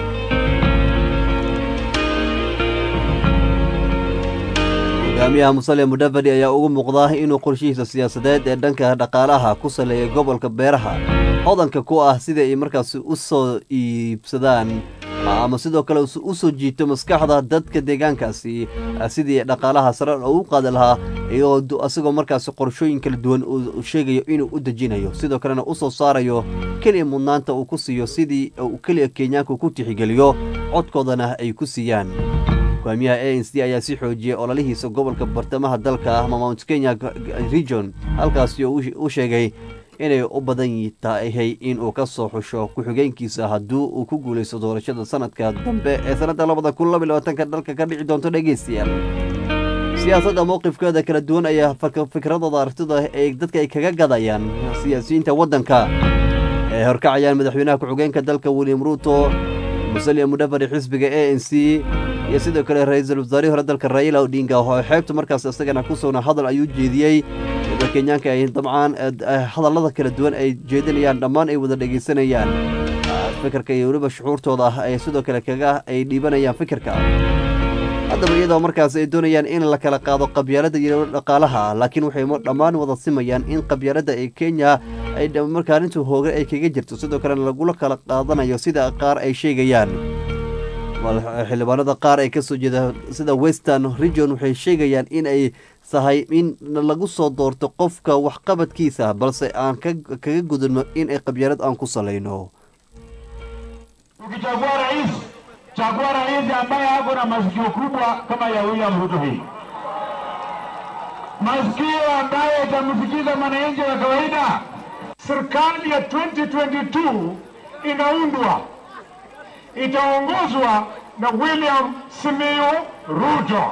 hogaamiyaha Musalia Mudavadi ayaa ugu muuqda inuu qorshihiisa siyaasadeed ee dhanka dhaqaalaha ku saleeyay gobolka beeraha hodanka ku ah sida ay markaasi u soo iibsadaan ama sidoo kale u soo jiito maskaxda dadka deegaankaasi sidii dhaqaalaha sare ugu qaadi lahaa iyo asagoo markaasi qorshooyin kala duwan uu sheegayo inuu u dejinayo sidoo kalena u soo saarayo kaliya mudnaanta uu ku siiyo sidii uu kaliya Kenyaanka ku tixgeliyo codkoodana ay ku siiyaan hogaamiyaha ANC ayaa si xoojiyay ololihiisa gobolka bartamaha dalka ama Mount Kenya region halkaasi uu sheegay inay u badan tahay in uu ka soo xusho ku-xigeenkiisa haddii uu ku guulaysto doorashada sanadka dambe ee sanadda 2022 dalka ka dhici doonto dhegeystayaal siyaasadda mowqifkeeda kala duwan ayaa fikradooda aragtida ay dadka ay kaga gadayaan siyaasiyiinta waddanka ee horkacayaan madaxweynaha ku-xigeenka dalka William Ruto Musalia Mudavadi xisbiga ANC iyo sidoo kale ra-iisul wasaarihii hore dalka Raila Odinga oo xeebta markaas isagana ku soo hadal ayuu jeediyay Kenyaanka ay dabcan hadallada kala duwan ay jeedinayaan dhammaan ay wada dhageysanayaan fikirka iyo waliba shucuurtooda ay sidoo kale kaga ay dhiibanayaan fikirka haddaba iyadoo markaas ay doonayaan in la kala qaado qabyaalada iyo dhaqaalaha laakiin waxay dhammaan wada simayaan in qabyaalada ee Kenya ay markaan intuu hooga ay kaga jirto sidoo kale lagula kala qaadanayo sida qaar ay sheegayaan xildhibaanada qaar ay ka soo jeeda sida Western region waxay sheegayaan in ay sahay in lagu soo doorto qofka waxqabadkiisa balse aan kaga gudubno in ay qabyaalad aan ku salayno chagua rais ambaye ako na masikio kubwa kama ya William Ruto hii, masikio ambaye itamsikiza mwananchi wa kawaida. Serikali ya 2022 inaundwa, itaongozwa na William Simiyu Ruto.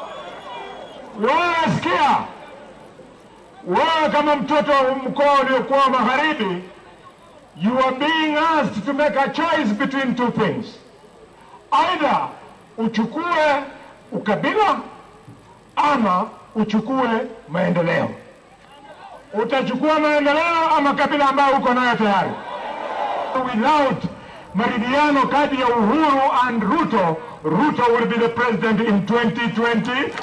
Wewe sikia, wewe kama mtoto wa mkoa uliokuwa magharibi, you are being asked to make a choice between two things. Either uchukue ukabila ama uchukue maendeleo. Utachukua maendeleo ama kabila ambayo uko nayo tayari. Without maridhiano kati ya Uhuru and Ruto, Ruto will be the president in 2022.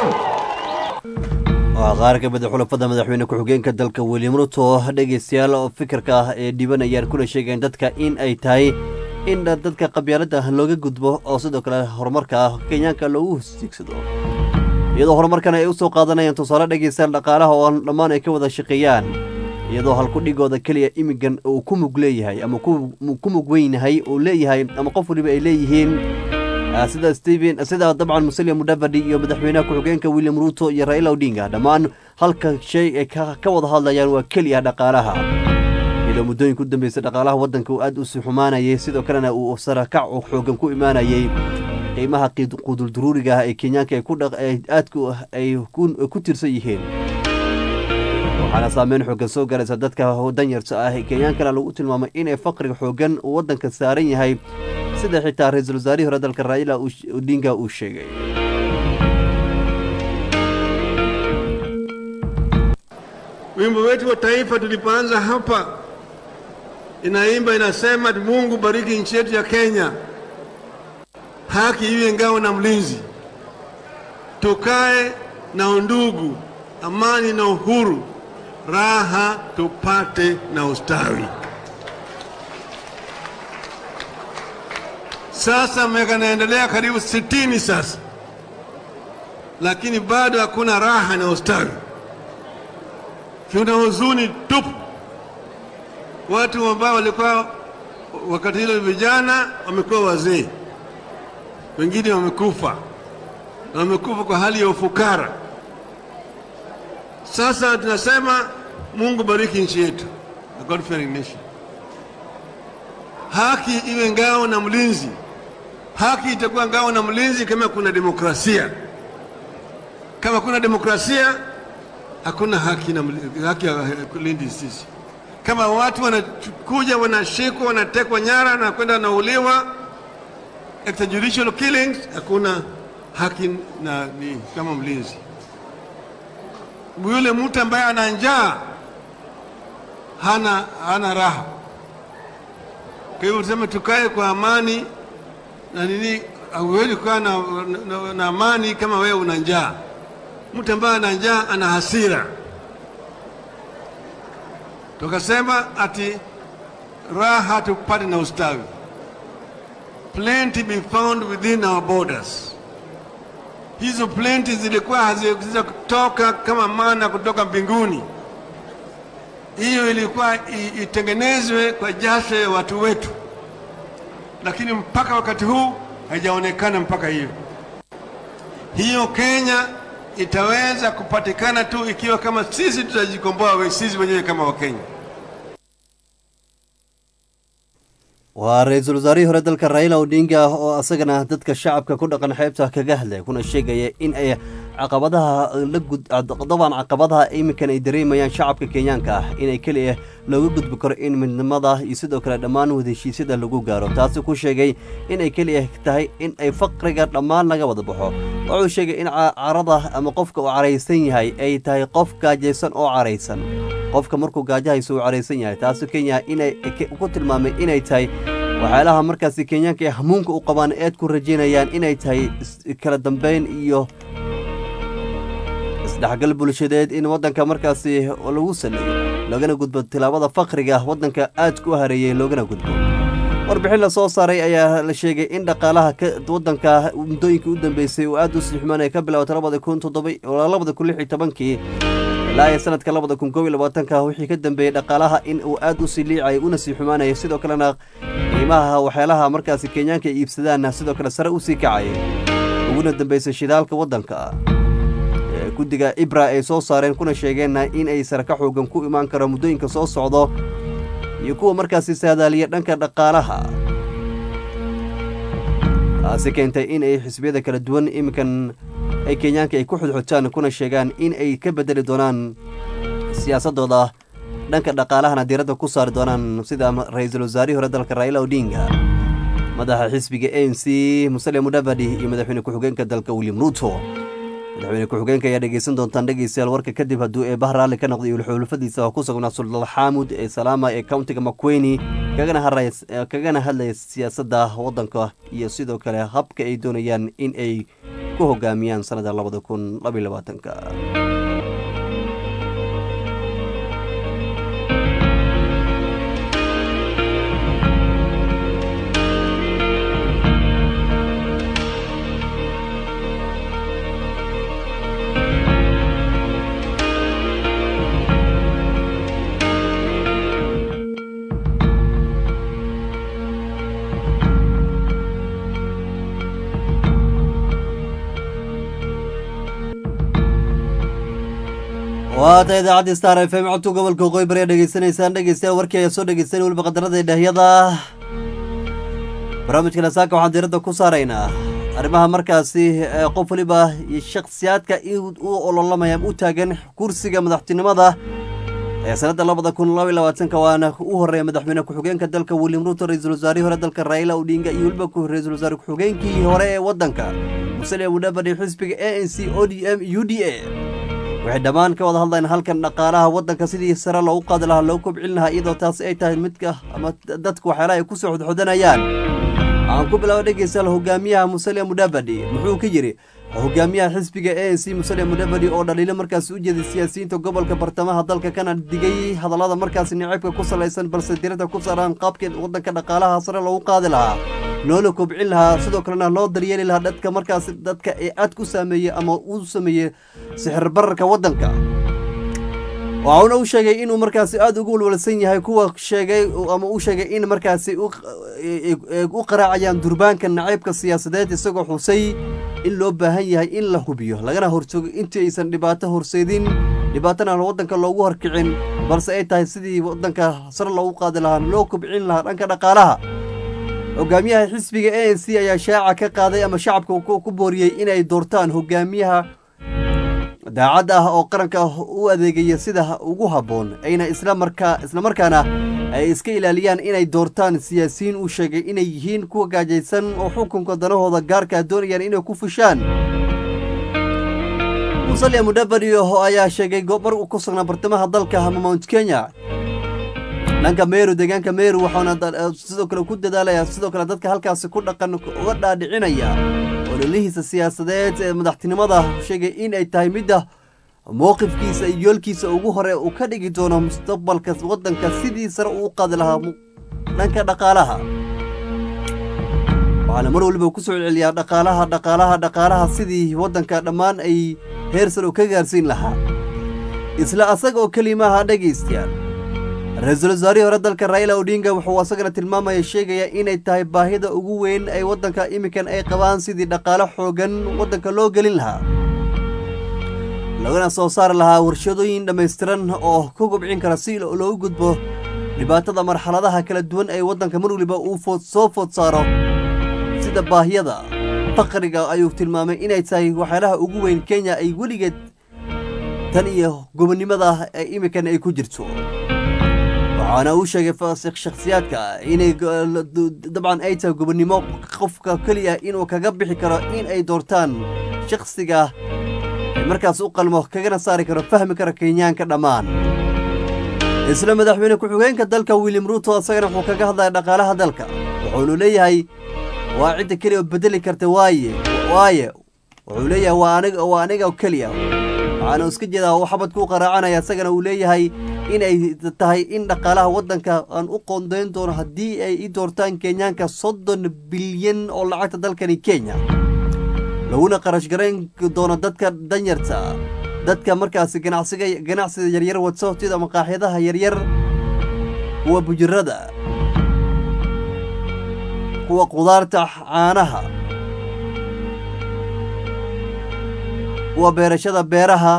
qaar ka mid ah xulafada madaxweyne ku-xigeenka dalka William Ruto dhageystayaal oo fikirka ee dhibanayaan kula sheegeen dadka in ay tahay in dadka qabyaalada looga gudbo oo sidoo kale horumarka Kenyaanka loogu hoostigsado iyadoo horumarkan ay u soo qaadanayaan tusaale dhageysan dhaqaalaha oo dhammaan ay ka wada shaqeeyaan iyadoo halku dhigooda kaliya imigan uu ku mug leeyahay ama ku mug weynahay oo leeyahay ama qof waliba ay leeyihiin sida dabcan Musalia Mudavadi iyo madaxweynaha ku-xigeenka William Ruto iyo Raila Odinga dhammaan halka shay ay ka wada hadlayaan waa kaliya dhaqaalaha iyadoo muddooyin ku dambeysay dhaqaalaha waddanka uu aad u sii xumaanayay sidoo kalena uu sarakac xoogan ku imaanayay qiimaha quudul daruuriga ee Kenyaanka ay ku tirsan yihiin waxaana saameyn xoogan soo gaaraysa dadka danyarta ah Kenyaankana lagu tilmaamay in ay faqriga xoogan uu waddanka saaran yahay sida xitaa ra-iisul wasaarihii hore dalka Raila Odinga uu sheegay wimbo wetu wa taifa tulipoanza hapa inaimba inasema Mungu bariki nchi yetu ya Kenya, haki iwe ngao na mlinzi, tukae na undugu, amani na uhuru, raha tupate na ustawi. Sasa miaka naendelea karibu 60 sasa, lakini bado hakuna raha na ustawi. Kuna huzuni tupu. Watu ambao walikuwa wakati hilo vijana wamekuwa wazee, wengine wamekufa, na wamekufa kwa hali ya ufukara. Sasa tunasema Mungu bariki nchi yetu, a God-fearing nation. Haki iwe ngao na mlinzi. Haki itakuwa ngao na mlinzi kama kuna demokrasia. Kama kuna demokrasia, hakuna haki ya kulinda sisi. Kama watu wanakuja wanashikwa wanatekwa nyara na kwenda nauliwa, extrajudicial killings, hakuna haki na ni kama mlinzi. Yule mtu ambaye ana njaa hana raha. Kwa hiyo tuseme tukae kwa amani na nini, hauwezi kuwa na amani kama wewe una njaa. Mtu ambaye ana njaa ana hasira. Tukasema ati raha tupate na ustawi. Plenty be found within our borders. Hizo plenty zilikuwa haziwezi kutoka kama mana kutoka mbinguni. Hiyo ilikuwa itengenezwe kwa jasho ya watu wetu. Lakini mpaka wakati huu haijaonekana mpaka hiyo. Hiyo Kenya itaweza kupatikana tu ikiwa kama sisi tutajikomboa sisi wenyewe kama Wakenya. waa ra-iisul wasaarihii hore dalka Raila Odinga oo asagana dadka shacabka ku dhaqan xeebta kaga hadlay kuna sheegaya in ay caqabadaha iminkan ay dareemayaan shacabka Kenyaanka ah inay kaliya looga gudbi karo in midnimada iyo sidoo kale dhammaan wadashiisada lagu gaaro. taasi ku sheegay in ay kaliya tahay in ay faqriga dhammaan laga wada baxo. wuxuu sheegay in carada ama qofka uu careysan yahay ay tahay qof gaajaysan oo careysan. qofka markuu gaajahayso uu careysan yahay taasi Kenya inay ku tilmaamay inay tahay waxyaalaha markaasi Kenyaanka ay hamuunka u qabaan eed ku rajeynayaan inay tahay kala dambeyn iyo isdhexgal bulshadeed in wadanka markaasi lagu sameeyo lagana gudbo tilaabada faqriga wadanka aad ku hareeyay loogana gudbo. warbixin la soo saaray ayaa la sheegay in dhaqaalaha wadanka muddooyinkii u dambeysay uu aad u sixmaanay ka bilowday 2016 ilaa sanadka 2021 wixii ka dambeeyay dhaqaalaha in uu aad u siliicay una sii xumaanay sidoo kalena qiimaha waxyaalaha markaasi Kenyaanka iibsadaan sidoo kale sare u sii kacay uguna dambeysay shidaalka wadanka. guddiga Ibra ay soo saareen kuna sheegeen in ay sare ka xoogan ku imaan karo muddooyinka soo socdo iyo kuwa markaasi saadaaliya dhanka dhaqaalaha. taasi keentay in ay xisbiyada kala duwan iminkan ay Kenyaanka ay ku xudxutaan kuna sheegaan in ay ka bedeli doonaan siyaasadooda dhanka dhaqaalahana diiradda ku saari doonaan sida ra-iisul wasaarihii hore dalka Raila Odinga, madaxa xisbiga ANC Musalia Mudavadi iyo madaxweyne ku-xigeenka dalka William Ruto. madaxweyne ku-xigeenka ayaa dhegeysan doontaan dhegeystayaal warka kadib hadduu Bahar Raalli ka noqday xulufadiisa oo ku sugnaa Sultan Xamuud ee Salaama ee countiga Makueni kagana hadlaya siyaasadda wadanka iyo sidoo kale habka ay doonayaan in ay ku hogaamiyaan sanada 2022. waata idaacadda Star FM codka gobolka Waqooyi Bari dhageysanaysaan dhegeystayaal warkii ay soo dhageysan waliba qadarada dhahyada barnaamijka saaka waxaan diiradda ku saaraynaa arrimaha markaasi qof waliba iyo shakhsiyaadka u ololamaya u taagan kursiga madaxtinimada ee sanada 2022 waana u horeeyay madaxweyne ku-xigeenka dalka William Ruto, ra'iisul wasaarihii hore dalka Raila Odinga iyo waliba ra'iisul wasaare ku-xigeenkii hore ee wadanka Musalia Mudavadi xisbiga ANC ODM UDA. waxay dhamaan ka wada hadlayaan halkan dhaqaalaha wadanka sidii sare loogu qaadi lahaa loo kobcin lahaa iyadoo taas ay tahay midka ama dadku waxyaalaha ay ku soo xudxudanayaan. aan ku bilaabo dhegeystayaal hogaamiyaha Musalia Mudavadi muxuu ka yiri hogaamiyaha xisbiga ANC Musalia Mudavadi oo dhaliilo markaas u jeeday siyaasiyiinta gobolka bartamaha dalka kana digay hadallada markaas nicibka ku salaysan balse diiradda ku saaran qaabka wadanka dhaqaalaha sare loogu qaadi lahaa loo kobcin lahaa sidoo kalena loo daryeeli lahaa dadka markaas dadka ay aad ku saameeyay ama uu sameeyay sixir bararka wadanka. waxa uu sheegay inuu markaas aad ugu walwalsan yahay kuwa sheegay ama uu sheegay in markaas u qaraacayaan durbaanka naciibka siyaasadeed isagoo xusay in loo baahan yahay in la hubiyo lagana hortago intii aysan dhibaato horseedin dhibaatana wadanka loogu horkicin balse ay tahay sidii wadanka sare loogu qaadi lahaa loo kobcin lahaa dhanka dhaqaalaha. hogaamiyaha xisbiga ANC ayaa shaaca ka qaaday ama shacabka ku booriyay inay doortaan hogaamiyaha daacad ah oo qaranka u adeegaya sida ugu habboon ayna isla markaana ay iska ilaaliyaan inay doortaan siyaasiyiin uu sheegay inay yihiin kuwa gaajaysan oo xukunka danahooda gaarka doonayaan inay ku fushaan. Musalia Mudavadi ayaa sheegay mar uu ku sugnaa bartamaha dalka Mount Kenya dhanka Meru deegaanka Meru waxaana sidoo kale ku dadaalaya sidoo kale dadka halkaasi ku dhaqan uga dhaadhicinaya ololihiisa siyaasadeed ee madaxtinimada sheegay in ay tahay midda mowqifkiisa iyo yoolkiisa ugu hore uu ka dhigi doono mustaqbalka waddanka sidii sare uu qaadi lahaa dhanka dhaqaalaha. waxaana mar waliba ku soo celceliyaa dhaqaalaha sidii waddanka dhammaan ay heer sare u ka gaarsiin lahaa. isla asaga oo kelimaha dhegaystayaal ra-iisul wasaarihii hore dalka Raila Odinga wuxuu asagana tilmaamaya sheegaya inay tahay baahida ugu weyn ay waddanka imikan ay qabaan sidii dhaqaale xoogan waddanka loo gelin lahaa lagana soo saari lahaa warshadooyin dhammaystiran oo ku gobcin kara si loogu gudbo dhibaatada marxaladaha kala duwan ee waddanka mar waliba uu soo food saaro sida baahiyada faqriga ayuu tilmaamay inay tahay waxyaalaha ugu weyn Kenya ay weligeed tan iyo gobonimada imikan ay ku jirto. waxaana uu sheegay shakhsiyaadka inay dabcan ay tahay gobonimo qofka keliya inuu kaga bixi karo in ay doortaan shakhsiga markaas u qalmo kagana saari karo fahmi kara Kenyaanka dhammaan. isla madaxweyne ku-xigeenka dalka William Ruto asagana wuxuu kaga hadlaya dhaqaalaha dalka wuxuuna leeyahay waa cidda keliya bedeli karta waaye wuxuu leeyahay waa aniga keliya waxaana iska jeedaa oo xabadku u qaraacanaya asagana uu leeyahay inay tahay in dhaqaalaha waddanka aan u qoondayn doono haddii ay i doortaan Kenyaanka 30 bilyan oo lacagta dalkani Kenya laguna qarash garayn doono dadka danyarta dadka markaasi ganacsiga yaryar wato sida maqaaxidaha yaryar kuwa bujirada kuwa qudaarta caanaha kuwa beerashada beeraha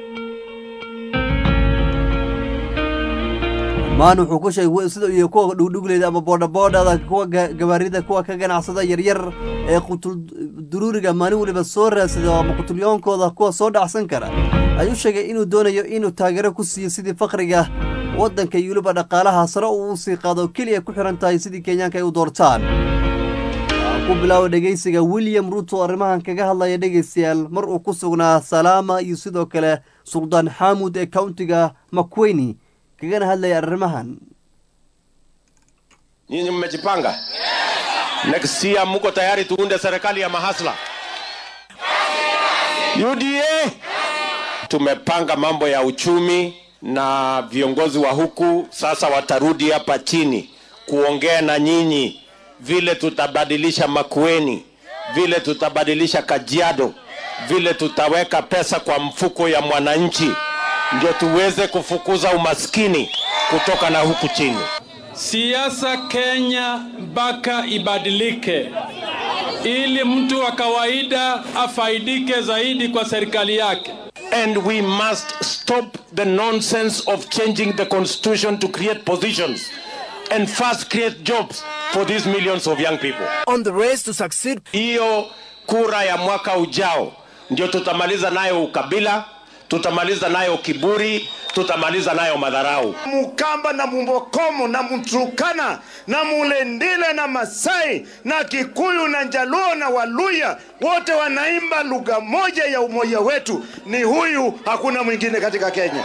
maan wuxuu ku sheegay sida iyo kuwa dhugdhugleeda ama boodhaboodhada kuwa gawaarida kuwa ka ganacsada yaryar ee qutul duruuriga maalin waliba soo raadsada ama qutulyoonkooda kuwa soo dhacsan kara ayuu sheegay inuu doonayo inuu taageero ku siiyo sidii faqriga waddanka iyo waliba dhaqaalaha sare uu sii qaado keliya ku xiran tahay sidii Kenyaanka ay u doortaan. ku bilaabo dhegeysiga William Ruto arrimahan kaga hadlaya dhegeystayaal mar uu ku sugnaa Salama iyo sidoo kale Sultan Hamud ee countiga Makueni kagana hadlaya arrimahan. Nyinyi mmejipanga? Next year mko tayari tuunde serikali ya mahasla? UDA tumepanga mambo ya uchumi na viongozi wa huku sasa watarudi hapa chini kuongea na nyinyi vile tutabadilisha Makueni, vile tutabadilisha Kajiado, vile tutaweka pesa kwa mfuko ya mwananchi ndio tuweze kufukuza umaskini kutoka na huku chini. Siasa Kenya mpaka ibadilike ili mtu wa kawaida afaidike zaidi kwa serikali yake. And we must stop the nonsense of changing the constitution to create positions and first create jobs for these millions of young people. On the race to succeed. Hiyo kura ya mwaka ujao ndio tutamaliza nayo ukabila, tutamaliza nayo kiburi, tutamaliza nayo madharau. Mukamba na Mumbokomo na Mturkana na Mulendile na Masai na Kikuyu na Njaluo na Waluya wote wanaimba lugha moja ya umoja wetu. Ni huyu, hakuna mwingine katika Kenya.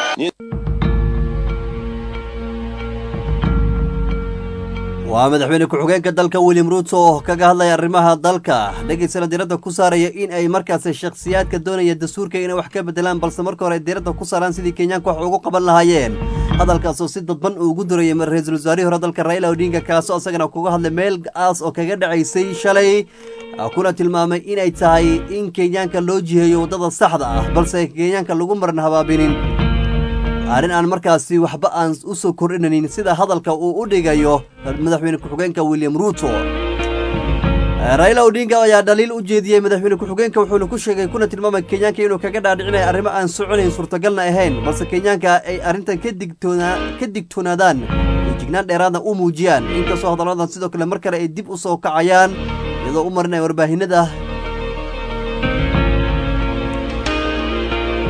waa madaxweyne ku-xigeenka dalka William Ruto kaga hadlaya arrimaha dalka dhageysana diiradda ku saaraya in ay markaas shakhsiyaadka doonaya dastuurka inay wax ka bedelaan balse marka hore diiradda ku saaraan sidii Kenyaanka wax ugu qaban lahaayeen. hadalkaas oo si dadban ugu durayay ra'iisul wasaarihii hore dalka Raila Odinga kaasoo asagana kuga hadlay meel aas oo kaga dhacaysay shalay kuna tilmaamay in ay tahay in Kenyaanka loo jiheeyo wadada saxda ah balse Kenyaanka lagu marna habaabinin arrin aan markaasi waxba aan u soo kordhinayn sida hadalka uu u dhigayo madaxweyne ku-xigeenka William Ruto. Raila Odinga ayaa daliil u jeediyay madaxweyne ku-xigeenka wuxuuna ku sheegay kuna tilmaamay Kenyaanka inuu kaga dhaadhicinayo arrimo aan soconayn suurtagalna ahayn balse Kenyaanka ay arrintan ka digtoonaadaan jignaan dheeraadna u muujiyaan inkastoo hadaladan sidoo kale mar kale ay dib u soo kacayaan iyadoo u marinaya warbaahinada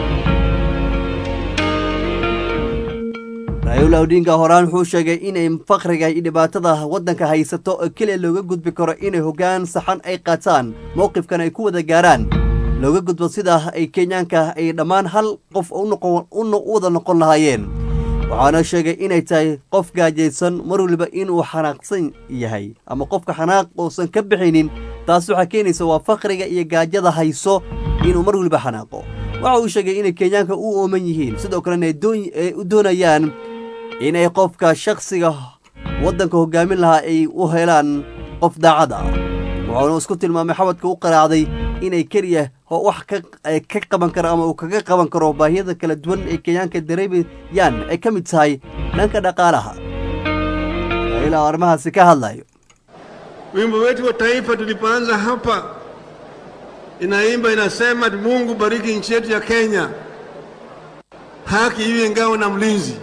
Raila Odinga horaan wuxuu sheegay inay faqriga iyo dhibaatada waddanka haysato kaliya looga gudbi karo inay hoggaan saxan ay qaataan mowqifkan ay ku wada gaaraan looga gudbo sida ay Kenyaanka ay dhammaan hal qof u wada noqon lahaayeen waxaana sheegay inay tahay qof gaajaysan mar waliba inuu xanaaqsan yahay ama qofka xanaaq uusan ka bixinin taas waxa keenaysa waa faqriga iyo gaajada hayso inuu mar waliba xanaaqo waxa uu sheegay inay Kenyaanka u ooman yihiin sidoo kale ay u doonayaan inay qofka shakhsiga waddanka hogaamin lahaa ay u helaan qof daacad ah wuxuuna isku tilmaamay xabadka u qaraacday inay kaliya wax ka qaban karo ama uu kaga qaban karo baahiyada kala duwan ee Kenyaanka dareemayaan ay ka mid tahay dhanka dhaqaalaha ila arrimahaasi ka hadlayo wimbo wetu wa taifa tulipoanza hapa inaimba inasema Mungu bariki nchi yetu ya Kenya haki iwe ngao na mlinzi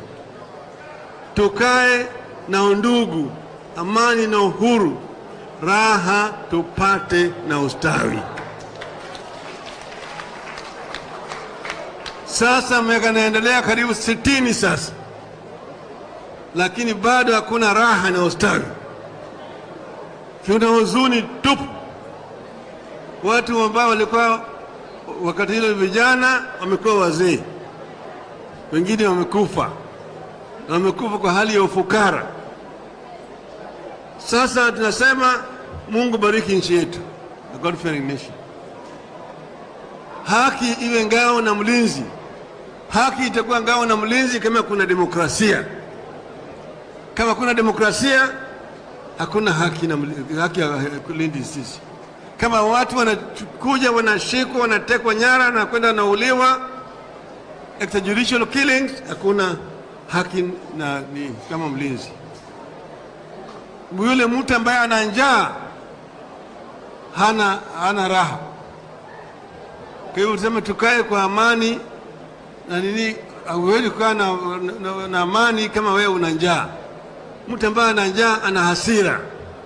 tukae na undugu amani na uhuru raha tupate na ustawi. Sasa miaka inaendelea karibu 60 sasa, lakini bado hakuna raha na ustawi. Kuna huzuni tupu. Watu ambao walikuwa wakati hilo vijana wamekuwa wazee, wengine wamekufa, na wamekufa kwa hali ya ufukara. Sasa tunasema Mungu bariki nchi yetu, a God-fearing nation. Haki iwe ngao na mlinzi. Haki itakuwa ngao na mlinzi kama kuna demokrasia. Kama kuna demokrasia, hakuna haki na haki ya kulinda sisi. Kama watu wanakuja wanashikwa wanatekwa nyara na kwenda nauliwa extrajudicial killings, hakuna haki na ni kama mlinzi. Yule mtu ambaye ana njaa hana raha. Kwa hiyo tuseme tukae kwa amani na nini, hauwezi kukaa na amani kama wewe una njaa. Mtu ambaye ana njaa ana hasira.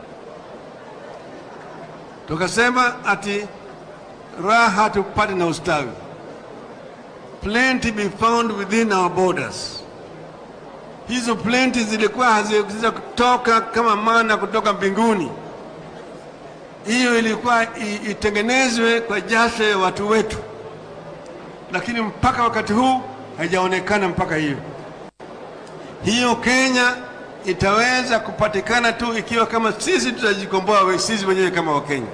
Tukasema ati raha tupate na ustawi. Plenty be found within our borders. Hizo plenty zilikuwa haziwezi kutoka kama mana kutoka mbinguni. Hiyo ilikuwa itengenezwe kwa jasho ya watu wetu. Lakini mpaka wakati huu haijaonekana mpaka hiyo. Hiyo Kenya itaweza kupatikana tu ikiwa kama sisi tutajikomboa sisi wenyewe kama Wakenya.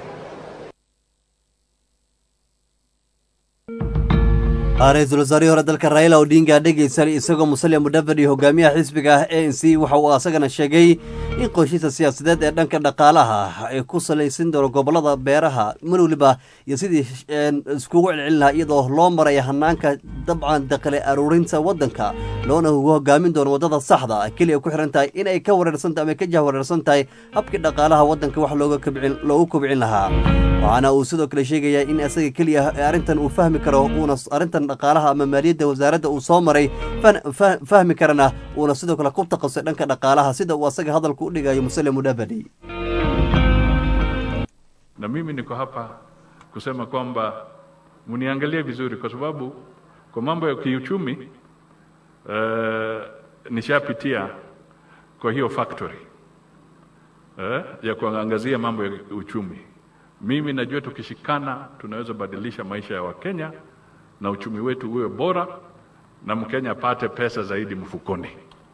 Ra'iisul Wasaare hore dalka Raila Odinga dhageysan isagoo Musalia Mudavadi hogaamiyaha xisbiga ANC waxa uu asagana sheegay in qorshihiisa siyaasadeed ee dhanka dhaqaalaha ay ku saleysan doon gobolada beeraha Maruliba iyo sidii iskugu celcelin lahaa iyadoo loo maray hanaanka dabcan dakhli aruurinta waddanka loona hogaamin doono wadada saxda ah kaliya ku xiran tahay in ay ka wareersan tahay ama ka jahwareersan tahay habka dhaqaalaha waddanka wax loogu kobcin lahaa waxaana uu sidoo kale sheegayaa in asaga kaliya arrintan uu fahmi karo uuna arrintan dhaqaalaha ama maaliyadda wasaaradda uu soo maray fahmi karana uuna sidoo kale ku taqasay dhanka dhaqaalaha sida uu asaga hadalku u dhigayo Musalia Mudavadi. Na mimi niko hapa kusema kwamba muniangalie vizuri kwa sababu kwa mambo ya kiuchumi nishapitia kwa hiyo factory ya kuangazia mambo ya uchumi. Mimi najua tukishikana tunaweza badilisha maisha ya Wakenya na uchumi wetu uwe bora na Mkenya apate pesa zaidi mfukoni.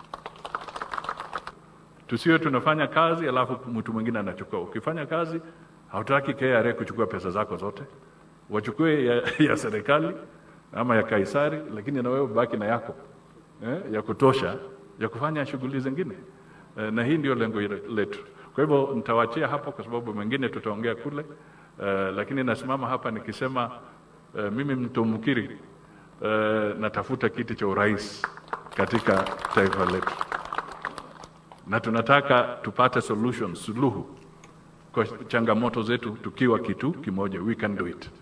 Tusiwe tunafanya kazi alafu mtu mwingine anachukua. Ukifanya kazi hautaki KRA kuchukua pesa zako zote. Wachukue ya serikali ama ya Kaisari, lakini na wewe baki na yako ya kutosha ya kufanya shughuli zingine. Na hii ndio lengo letu. Kwa hivyo nitawaachia hapo kwa sababu mengine tutaongea kule. Lakini nasimama hapa nikisema mimi mtumkiri natafuta kiti cha urais katika taifa letu. Na tunataka tupate suluhu kwa changamoto zetu tukiwa kitu kimoja. We can do it.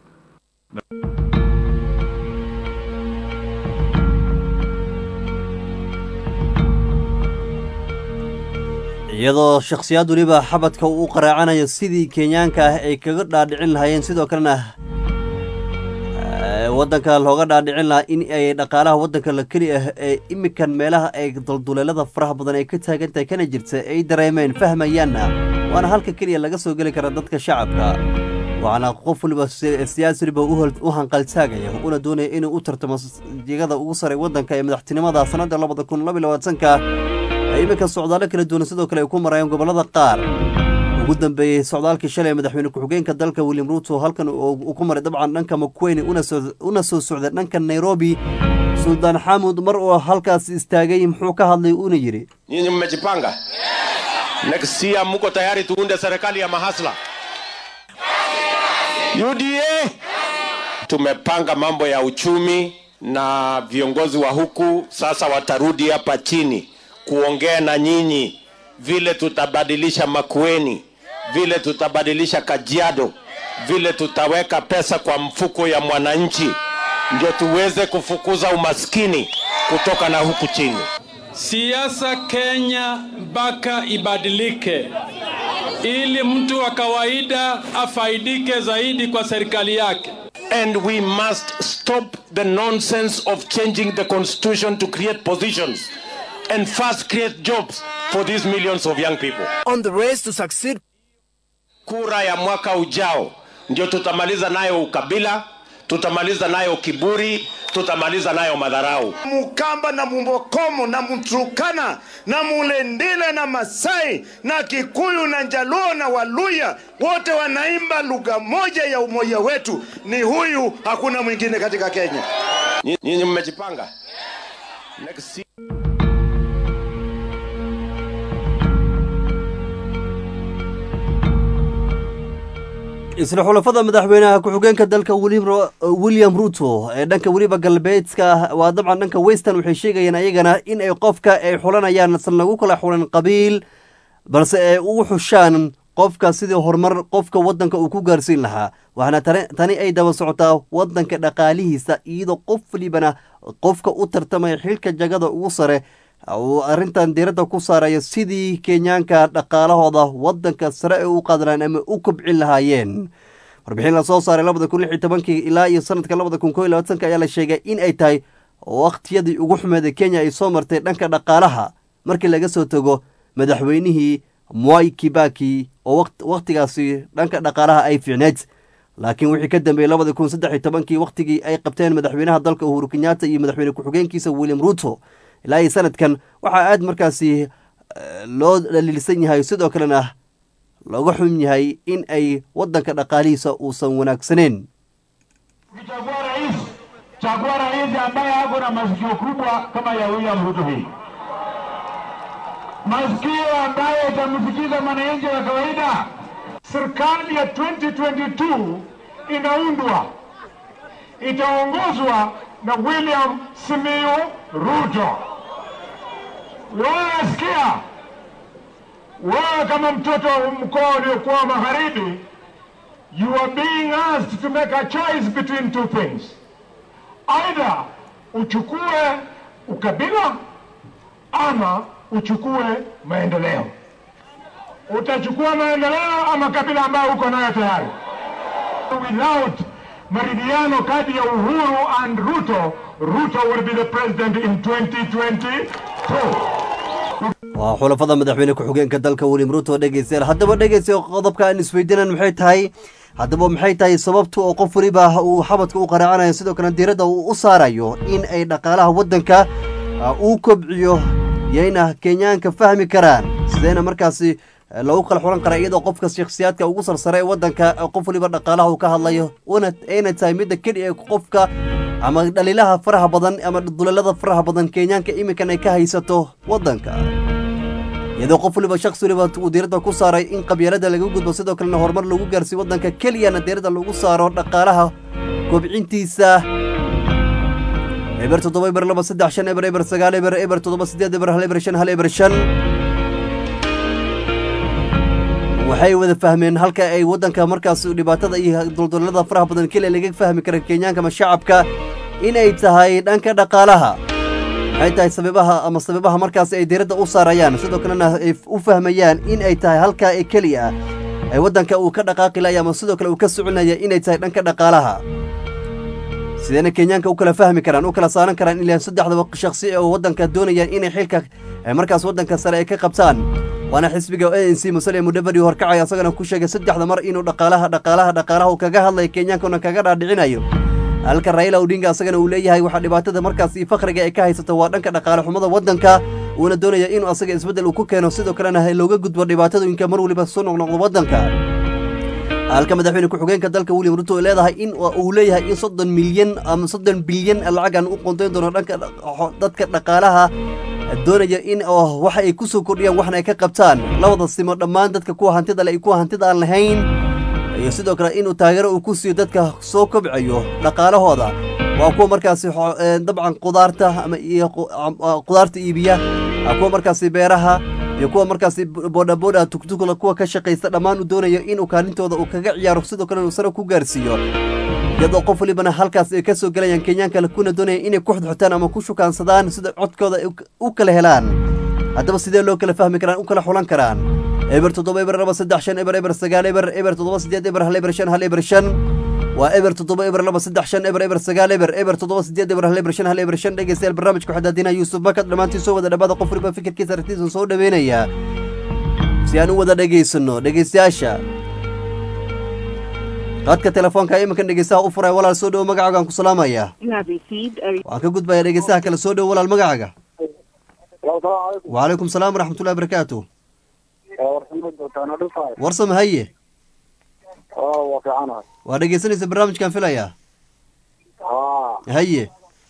iyadoo shakhsiyaad waliba xabadka uu qaraacanayo sidii Kenyaanka ay kaga dhaadhicin lahaayeen sidoo kalena waddanka looga dhaadhicin lahaa in ay dhaqaalaha waddanka la keli ah ee imikan meelaha ay dulduleelada faraha badan ay ka taagan tahay kana jirta ay dareemeen fahmayaanna waana halka keliya laga soo geli kara dadka shacabka waxaana qof waliba siyaasi waliba u hanqaltaagaya una doonaya inuu u tartamo jegada ugu saray waddanka ee madaxtinimada sanadda 2022 iminka socdaalo kala duwan sidoo kale ay ku marayaan gobolada qaar ugu dambeeyay socdaalkii shalay madaxweyne ku-xigeenka dalka William Ruto halkan uu ku maray dabcan dhanka Makueni una soo socday dhanka Nairobi Sultan Hamud mar oo halkaas istaagay muxuu ka hadlay una yiri nyinyi mmejipanga next year mko tayari tuunde serikali ya mahasla UDA tumepanga mambo ya uchumi na viongozi wa huku sasa watarudi hapa chini kuongea na nyinyi vile tutabadilisha Makueni, vile tutabadilisha Kajiado, vile tutaweka pesa kwa mfuko ya mwananchi ndio tuweze kufukuza umaskini kutoka na huku chini. Siasa Kenya mpaka ibadilike ili mtu wa kawaida afaidike zaidi kwa serikali yake. And we must stop the nonsense of changing the constitution to create positions and first create jobs for these millions of young people. On the race to succeed. Kura ya mwaka ujao ndio tutamaliza nayo ukabila, tutamaliza nayo kiburi, tutamaliza nayo madharau. Mukamba na Mumbokomo na Mturkana na Mulendile na Masai na Kikuyu na Njaluo na Waluya wote wanaimba lugha moja ya umoja wetu. Ni huyu, hakuna mwingine katika Kenya. Nyinyi mmejipanga. Next isla xulafada madaxweynaha ku-xigeenka dalka William Ruto ee dhanka waliba galbeedka waa dabcan dhanka Western waxay sheegayaan ayagana in ay qofka ay xulanayaan san lagu kala xulan qabiil balse ay ugu xushaan qofka sidii horumar qofka waddanka uu ku gaarsiin lahaa waxaana tani ay daba socotaa waddanka dhaqaalihiisa iyadoo qof walibana qofka u tartamaya xilka jagada ugu sare arrintan diiradda ku saaraya sidii Kenyaanka dhaqaalahooda waddanka sare ay u qaadaan ama u kobcin lahaayeen warbixin la soo saaray 2016 ilaa iyo sanadka 2021 ayaa la sheegay in ay tahay waqtiyadii ugu xumeed ee Kenya ay soo martay dhanka dhaqaalaha markii laga soo tago madaxweynihii Mwai Kibaki oo waqtigaasi dhanka dhaqaalaha ay fiicneed laakiin wixii ka dambeeyay 2013 waqtigii ay qabteen madaxweynaha dalka Uhuru Kenyatta iyo madaxweyne ku-xigeenkiisa William Ruto ilaa ay sanadkan waxa aad markaasi loo dhaliilsan yahay sidoo kalena looga xun yahay in ay waddanka dhaqaalihiisa uusan wanaagsaneyn. Chagua rais ambaye ako na masikio kubwa kama ya William Ruto hii, masikio ambaye itamsikiza mwananchi wa kawaida. Serikali ya 2022 inaundwa, itaongozwa na William Simiyu Ruto. Wewe sikia, wewe kama mtoto wa mkoa uliokuwa magharibi, you are being asked to make a choice between two things. Either uchukue ukabila ama uchukue maendeleo. Utachukua maendeleo ama kabila ambayo uko nayo tayari. Without maridhiano kati ya Uhuru and Ruto, Ruto will be the president in 2022. waa xulafada madaxweyne ku-xigeenka dalka William Ruto dhageystayaal haddaba dhageystayaal qodobka aan isweydiinan maxay tahay sababtu oo qof waliba uu xabadka u qaraacanayo sidoo kale diiradda uu u saarayo in ay dhaqaalaha waddanka uu kobciyo yayna Kenyaanka fahmi karaan sidayna markaasi loo kala xulan kara iyadoo qofka shakhsiyaadka ugu sarsare waddanka qof waliba dhaqaalaha uu ka hadlayo ayna tahay mid kaliya qofka ama dhaliilaha faraha badan ama dulalada faraha badan Kenyaanka imikan ay ka haysato waddanka iyadoo qof waliba shakhsi waliba uu diiradda ku saaray in qabyaalada laga gudbo sidoo kalena horumar lagu gaarsiiyo waddanka keliyana diiradda lagu saaro dhaqaalaha kobcintiisa eber 7 eber 2 3 5 eber eber 9 eber eber 7 8 eber 1 eber 5 1 eber 5 waxay wada fahmeen halka ay waddanka markaas dhibaatada iyo duldulada faraha badan kaliya laga fahmi karo Kenyaanka ma shacabka in ay tahay dhanka dhaqaalaha ay tahay sababaha markaas ay diiradda u saarayaan sidoo kalena ay u fahmayaan in ay tahay halka ay kaliya ay waddanka uu ka dhaqaaqi lahayo ama sidoo kale uu ka soconaya in ay tahay dhanka dhaqaalaha sideena kenyaanka u kala fahmi karaan u kala saaran karaan ilaa saddexda shakhsi oo waddanka doonayaan inay xilka markaas waddanka sare ay ka qabtaan waana xisbiga ANC Musalia Mudavadi horkacay asagana ku sheegay saddexda mar inuu dhaqaalaha uu kaga hadlay kenyaanka kaga dhaadhicinayo halka Raila Odinga asagana uu leeyahay waxa dhibaatada markaas iyo faqriga ay ka haysato waa dhanka dhaqaale xumada waddanka uuna doonaya inuu asaga isbedel uu ku keeno sidoo kalena looga gudbo dhibaatooyinka mar waliba soo noqnoqdo waddanka halka madaxweyne ku-xigeenka dalka William Ruto leedahay in uu leeyahay in 30 milyan ama 30 bilyan lacag aan u qoondeyn doono dhanka dadka dhaqaalaha doonaya in waxa ay ku soo kordhiyaan waxna ay ka qabtaan labada simo dhammaan dadka kuwa hantida leh kuwa hantida aan lahayn iyo sidoo kale inuu taageero uu ku siiyo dadka soo kobcayo dhaqaalahooda waa kuwa markaasi dabcan qudaarta ama qudaarta iibiya kuwa markaasi beeraha iyo kuwa markaasi boodhaboodha tugtugla kuwa ka shaqaysta dhammaan uu doonayo inuu kaalintooda uu kaga ciyaaro sidoo kale uu sare ku gaarsiiyo iyadoo qof walibana halkaas ay ka soo galayaan kenyaanka kuna doonaya inay ku xudxutaan ama ku shukaansadaan sida codkooda u kala helaan haddaba sidee loo kala fahmi karaan u kala xulan karaan eber 7 eber 2 3 5 eber eber 9 eber eber 7 8 eber 1 eber 5 1 eber 5 waa eber 7 eber 2 3 5 eber eber 9 eber eber 7 8 eber 1 eber 5 1 eber 5 dhegeystayaal barnaamijka xadaadina Yuusuf Bakad dhamaantii soo wada dhabada qof waliba fikirkiisa aragtiisa soo dhaweynaya si aan u wada dhageysano dhegeystayaasha qadka telefoonka iminka dhegeystaha u furay walaal soo dhawo magacaaga aan ku salaamaya waan ka gudbaya dhegeystaha kale soo dhawo walaal magacaaga وعليكم السلام ورحمة الله وبركاته ورسم هيه ودقيسني برنامج كان فيلا هيه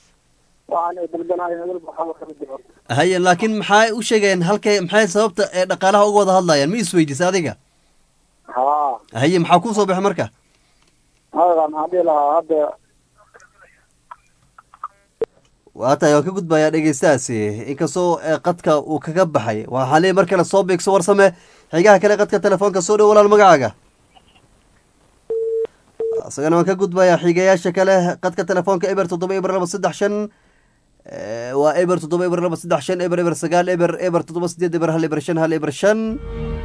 هيه لكن محاي وشيغين هلكي محاي سببت دقالها ugu wada hadlayaan ma isweydiis adiga هيه maxaa ku soo baxay marka waata ayaan ka gudbayaa dhegeystaasi inkastoo qadka uu kaga baxay waxaa leeyahay mar kale soo beegso warsame xigaha kale qadka telefoonka soo dhow walaal magacaaga asagana waan ka gudbayaa xigayaasha kale qadka telefoonka eber 7 eber 2 3 5 waa eber 7 eber 2 3 5 eber eber 9 eber eber 7 8 eber 1 eber 5 1 eber 5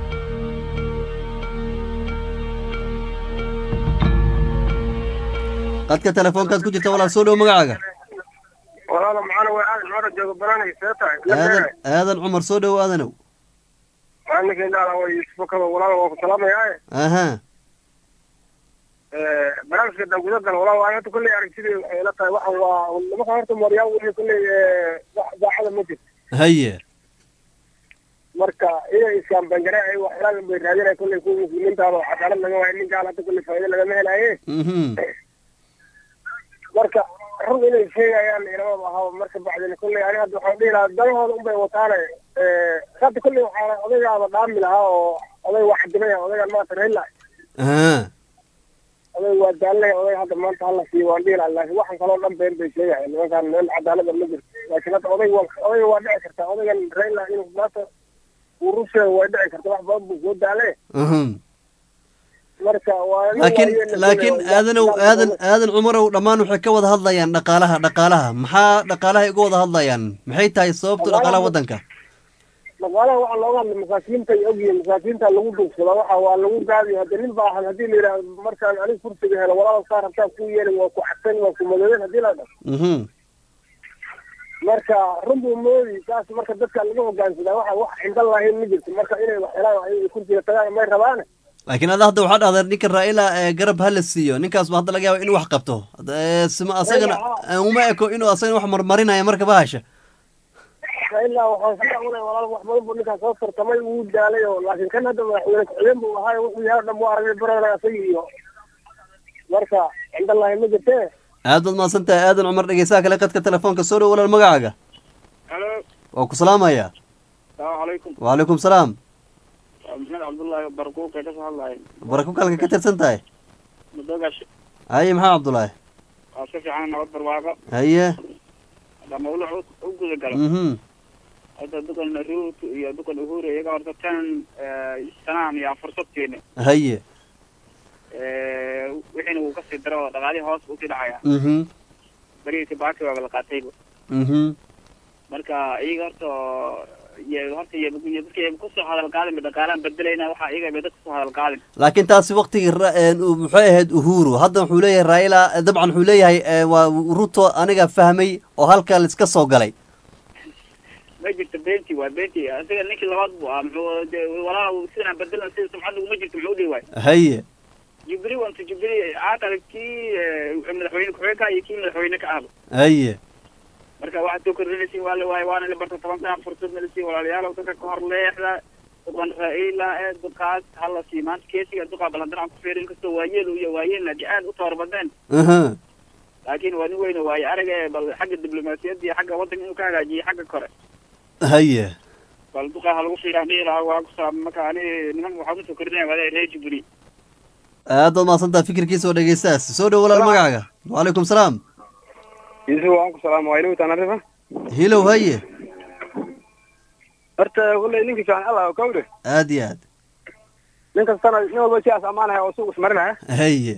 qadka telefoonkaad ku jirta walaal soo dhow magacaaga walaalo macana way aadan hore joogo banaanay seetahay aadan cumar soo dhow aadanow maalinka indhaala way isbokaba walaalo waa ku salaamayaa aha barnaamijka dangudadan walaalo ay hadda kulley aragtidii ay la tahay waxa waa nimanka horta maryaa wixii kulley daacada ma jirto haye marka inay iskaan bangare ay wax helaan bay raadinaya kulley kuwa muslimiintaada oo cadaalad laga waayo ninkaan hadda kulley faa'iido lagama helaye marka run inay sheegayaan ilamaba ahaa marka bacdina kulley ani hadda waxaan dhihi lahaa dalahooda unbay wataane hadda kulley waxaa odaygaaba dhaami lahaa oo oday waa xadimaya odaygaan maanta raila oday waa daalnay oday hadda maanta hala siiyo waan dhihi lahaa laakiin waxaan kaloo dhan been bay sheegayaan nimankaan meel cadaalada ma jirto laakiin hadda odayga waa dhici kartaa odaygan raila inuu maanta uu rusheego way dhici karta wax badan buu soo daale marka laakiin aadan cumarow dhammaan waxay ka wada hadlayaan dhaqaalaha maxaa dhaqaalaha uga wada hadlayaan maxay tahay sababta dhaqaalaha waddanka dhaqaalaha waxaa looga hadlay masaakiinta ay ogyihiin masaakiinta lagu dhugsada waxa waa lagu gaadi hadda nin baahan haddii la yidhaahdo markaan aniga kursiga helo walaal saa rabtaa ku yeelin waa ku xasan waa ku madoobeen haddii la dhaho marka run buu moodi saas marka dadka lagu hogaansadaa waxa wax cindan lahayn ma jirto marka inay wax helaan ay kursiga tagaan may rabaane laakiin ada hadda waxaa dhahdaa ninka Raila garab hala siiyo ninkaas ma hadda laga yaabo inuu wax qabto sima asagana uma eko inuu asagana wax marmarinaya marka bahasha Raila waxaan sameeyay walaal wax badan buu ninkaas soo tartamay uu daalay oo laakiin kan hadda madaxweyne ku-xigeen buu ahaa wuxuu yahay dhan buu aragay barada asagiyo marka cinda Allah ma jirto aad baad maasantahay aadan cumar dhegeysaha kale qadka telefoonka soo dhow walaal magacaaga halo waa ku salaamaya salaamu calaykum wa calaykum salaam محمد عبد الله بركوك كيف الله بركوك halka ka tirsan tahay mudagash haye maxaa Cabdullaahi si fiican nabad barwaaqo haye dhammaan u guda gala hadda dukan ruut iyo dukan uhuru iyaga horta tan sanaan iyo fursadkeena haye wixina uu ka sii daro dhaqaalihi hoos u dhacaya bariiska baaki waa la qaatay marka iyaga horta horta iyo dadka kusoo hadal qaadin dhaqaalaan bedelayna waxa iyaga bay dadka kusoo hadal qaadin laakiin taasi waqtigii muxuu ahayd Uhuru hadda wuxuu leeyahay Raila dabcan wuxuu leeyahay waa Ruto aniga fahmay oo halka la iska soo galay ma jirto beenti waa beenti asiga ninkii labaad buu muxuu walaa sidaan bedelan sida sumcadu ma jirto muxuu dhiway haye Jubilee wanta Jubilee aad kii madaxweyne ku-xigeenka iyo kii madaxweyne ka ahba haye marka waxa soo kordhinaysiin waa la waay waana la barta 10 sano fursad ma lasiin walaalayaal dadka ka hor leexda dadkan Raila dadkaas hala siimaan keesiga dadka balandar ku feerin kasto waayeel iyo waayeel aad u torbadeen laakiin waa nin weyn waay araga bal xagga diblomaasiyadda iyo xagga wadanka inuu ka hagaajiyo xagga kore haye bal duqa hal ugu fiiran dheeraa waa ku salaam marka ani niman waxa ku soo kordhinaya waa reer Jubilee aad ma santa fikirkiisa oo dhageystaas soo dhaw walaal magacaaga wa alaykum salaam يسوع عنك السلام عليكم تعرفه هيلو هي horta wallaahi ninka fiican Allah ka wada aad iyo aad ninka sana nin walba si amaanahay oo suuq ismarinaya haye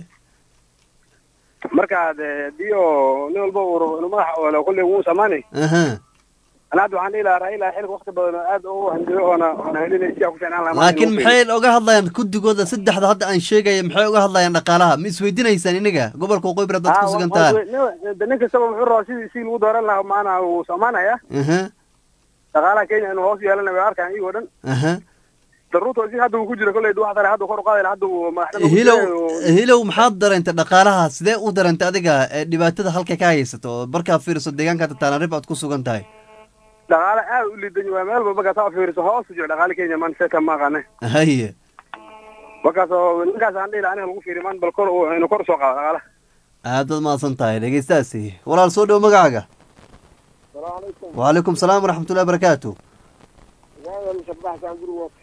marka diyo nin walba uu madax oo la kulli uu samaanay أنا أدعو عن إلى رأي لا حين وقت بدنا أدعو هندلو أنا هندلو إيش أكو فين أنا لكن محيل أوجه الله يعني كود جودة سد حد هذا عن شيء جاي محيل أوجه الله يعني نقالها مش ويدينا يساني نجا قبل كوقي برد تكوس جنتان ده نك سبب حر سي الودار الله معنا وسمعنا يا نقالها كين إنه هو سيالنا بيعرف عن إيه ودن ضرورة وزي هذا وجود كله يدو هذا هذا خرق هذا هذا ما هيلو محضر أنت نقالها سده ودر أنت أديك دبعت هذا حلقة كايسة بركة في رصد ديان كانت تنارب أتكوس جنتاي دغاله aad u liidan waa meel walba ka fiiriso hoos u jiro dhaqaale Kenya man seeta ma qane haye wakaasoo ninkaas aan dhigay aniga lagu fiiriyo man bal kor oo inuu kor soo qaado dhaqaale aad ma santahay dhageystaasi walaal soo dhaw magacaaga salaam alaykum wa alaykum salaam wa rahmatullahi wa barakatuh waa mishabax saan guri waa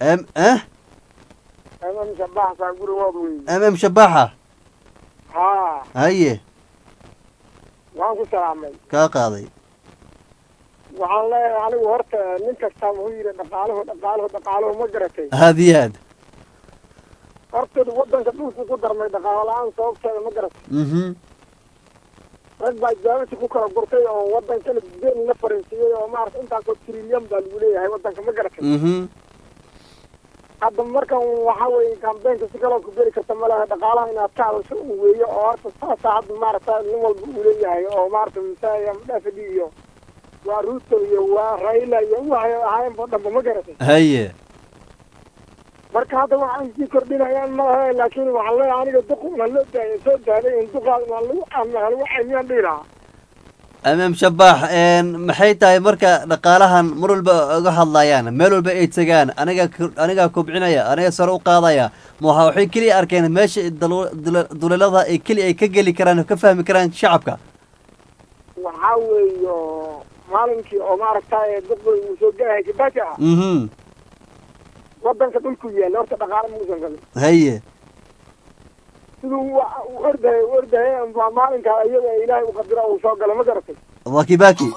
mishabax saan guri waa mishabaxa ha haye waan ku salaamay ka qaaday waxaan leeyahay anigu horta nin kasta wuxuu yiri dhaqaaluhu ma garatay haadiyaad horta wadanka dhulku ku darmay dhaqaale la'aan sababteeda ma garatay rag baa jaamacad ku kala gurtay oo wadanka deen la fariisiyay oo maarta intaas oo trillion baa lagu leeyahay wadanka ma garatay hadda markan waxa weeye campaign-ka si kale ku beri karta malaha dhaqaalaha inaad ka hadasho uu weeyo oo horta saacad maarta nin walba uu leeyahay oo maarta misaaya dhafadi iyo waa Ruto iyo waa Raila iyo waxay ahaayeen badba ma garatay haye marka hadda waxaan sii kordhinayaan ma aha laakiin waxaan leeyahay aniga duqna loo daayay soo daaday in duqaadna lagu amnahay waxa miyaan dhiraa shabax maxay tahay marka dhaqaalahan mar walba uga hadlayaan meel walba ay tagaan aniga kobcinaya aniga sare u qaadaya ma waxay kaliya arkeen meesha duleelada ay kaliya ay ka geli karaan ka fahmi karaan shacabka waxa weeyo maalinkii oo maaragtay duqay uu soo galay Kibaki wadanka dhulku yaal horta dhaqaale ma uusan galin haye siduu orday maalinka ayaga Ilaahay u qadaro uu soo galo ma garatay waa Kibaki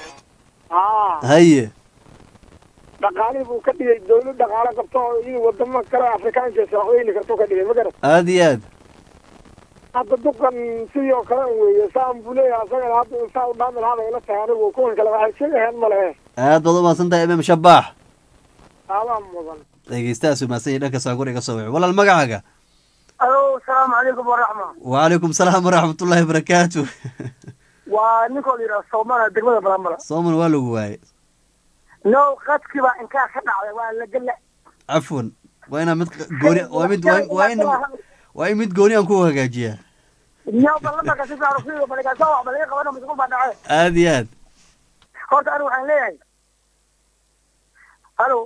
haye dhaqaale buu ka dhigay dawlad dhaqaale qabto iyo wadamo kale Afrikaanka saaxiibay karto ka dhigay ma garatay aad iyo aad hadda duqan sidoo kale weeye saan buleeyaa asaga hadda inta u dhaamal hada ila tahay anigu kuwan kale waxay sheegayaan ma lehe aad baad u maasantahay shabax aadaan mudan dhegeystaas u maasan dhanka saaguriga soo wixi walaal magacaaga alo salaam alaykum wa rahma wa alaykum salaam wa rahmatullahi wa barakatuh waa ninkoo yira Soomaaliya degmada Balambala Soomaaliya waa lagu waayay no qadkiba in ka dhacday waa la gala afwan waa ina mid gooni waa mid gooni aan ku hagaajiyaa yo balamba ka sii saaro fiiro balaga soo balaga qabana mid ku badacay aad iyo aad horta anigu waxaan leeyahay halo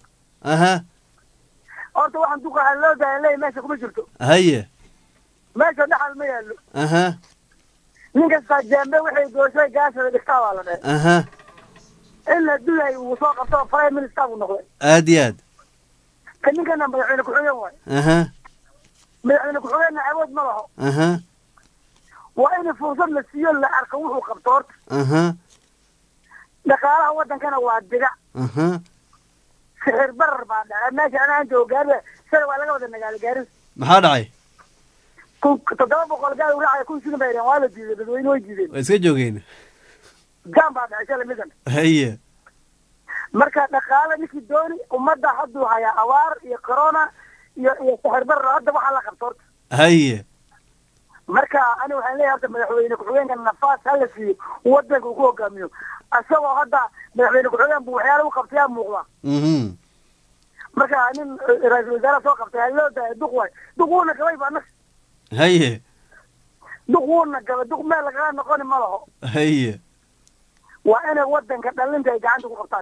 horta waxaan duqaa loo daaylay meesha kuma jirto haye meesha dhaxal ma yaalo ninka saajambe waxay dooshay gaasada dhigtaa waa la dhahay illa dulay uu soo qabto prime minister uu noqday aad iyo aad kan ninkan madaxweyne ku xigeen waay madaxweyne ku xigeen awood ma laho waa in fursad la siiyo la arko wuxuu qabto horta dhaqaalaha wadankana waa diga sixir barar baa dhacay meesha anaan joogaaba sida waa laga wada nagaal gaarin maxaa dhacay 700 gaar u raacay kun shilin bay waa la diiday dadweyne way diideen way iska joogeen jam baa dhacay shalay midan haye marka dhaqaale ninkii dooni ummadda hadduu hayaa awaar iyo corona iyo sixir barro hadda waxaa la qabto horta haye marka ani waxaan leeyahay horta madaxweyne ku-xigeenka nafaas hala siiyo wadanka uu ku hogaamiyo isagoo hadda madaxweyne ku-xigeen buu waxyaala u qabtayaa muuqda marka nin ra-iisul wasaare soo qabtay haloo daaya duq waay duq wuuna gabay ba annaga haye duq wuuna gabay duq meel lagaga noqoni ma laho haye waa inay wadanka dhalinta ay gacanta ku qabtaan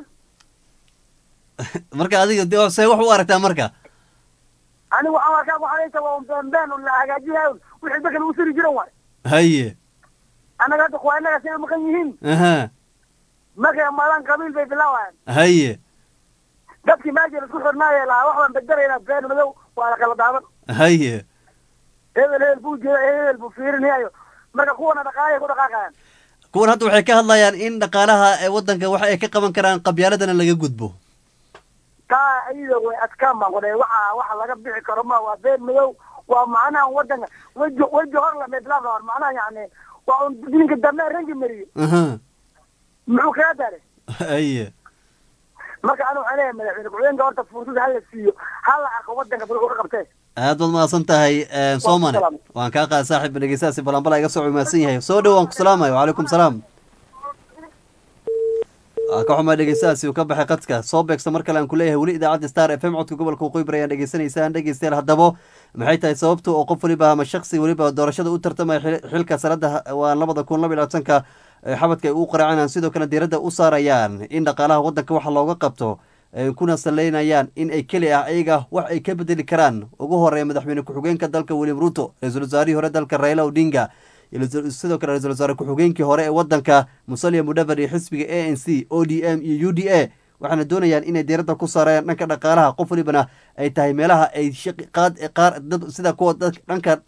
marka adiga see wax u aragtaa marka anigu waxaan arkaa waxalayta waa beenbeen un la hagaajiyahay wixii dadka lagu siri jiran waay haye annaga hadda kuwa innaga sina maqan yihiin markay maadaan qabiil bay bilaawayaan haye dadkii meesha isku xirnaaye lahaa wax baan bedelaynaa been madow waa la kala daadan haye hebel buu jeeda hebel buu fiirinayo marka kuwana dhaqaalay ku dhaqaaqayaan kuwan hadda waxay ka hadlayaan in dhaqaalaha ee wadanka waxa ay ka qaban karaan qabyaaladana laga gudbo taa ayada way adkaan baan qodhay waxa laga bixi karo ma waa been madow waa macnaha wadanka weji hor la meedlaafaa macnaha yani waa un ninka dambe rangi mariyo muxuu kaga daray haye marka anu waxaan leeyahay madaxweyne ku-xigeenka horta fursad hala siiyo hala arko wadanka wuxuu ka qabtee aad baad mahadsan tahay soomane waan kaa qaad saaxiib dhegeystaasi balanbala iga soo cumaasan yahay soo dhow waan ku salaamayo wacalaykum salaam ka xumaa dhegeystahaasi uu ka baxay qadka soo beegso mar kale aan ku leeyahay weli idaacadda star f m codka gobolka waqooyi bari ayaan dhegeysanaysaan dhegeystayaal haddaba maxay tahay sababta oo qof weliba ama shaksi weliba doorashada u tartamaya xilka sanada waa 2025 xabadka ay u qaraacanayaan sidoo kale diiradda u saarayaan in dhaqaalaha wadanka waxa looga qabto kuna saleynayaan in ay keli ah ayaga wax ay ka bedeli karaan ugu horeeya madaxweyne ku-xigeenka dalka William Ruto ra-iisul wasaarihii hore dalka Raila Odinga sidoo kale ra-iisul wasaare ku-xigeenkii hore ee wadanka Musalia Mudavadi xisbiga ANC ODM iyo UDA waxaana doonayaan inay diiradda ku saarayaan dhanka dhaqaalaha qof walibana ay tahay meelaha ay qaar sida kuwa dhanka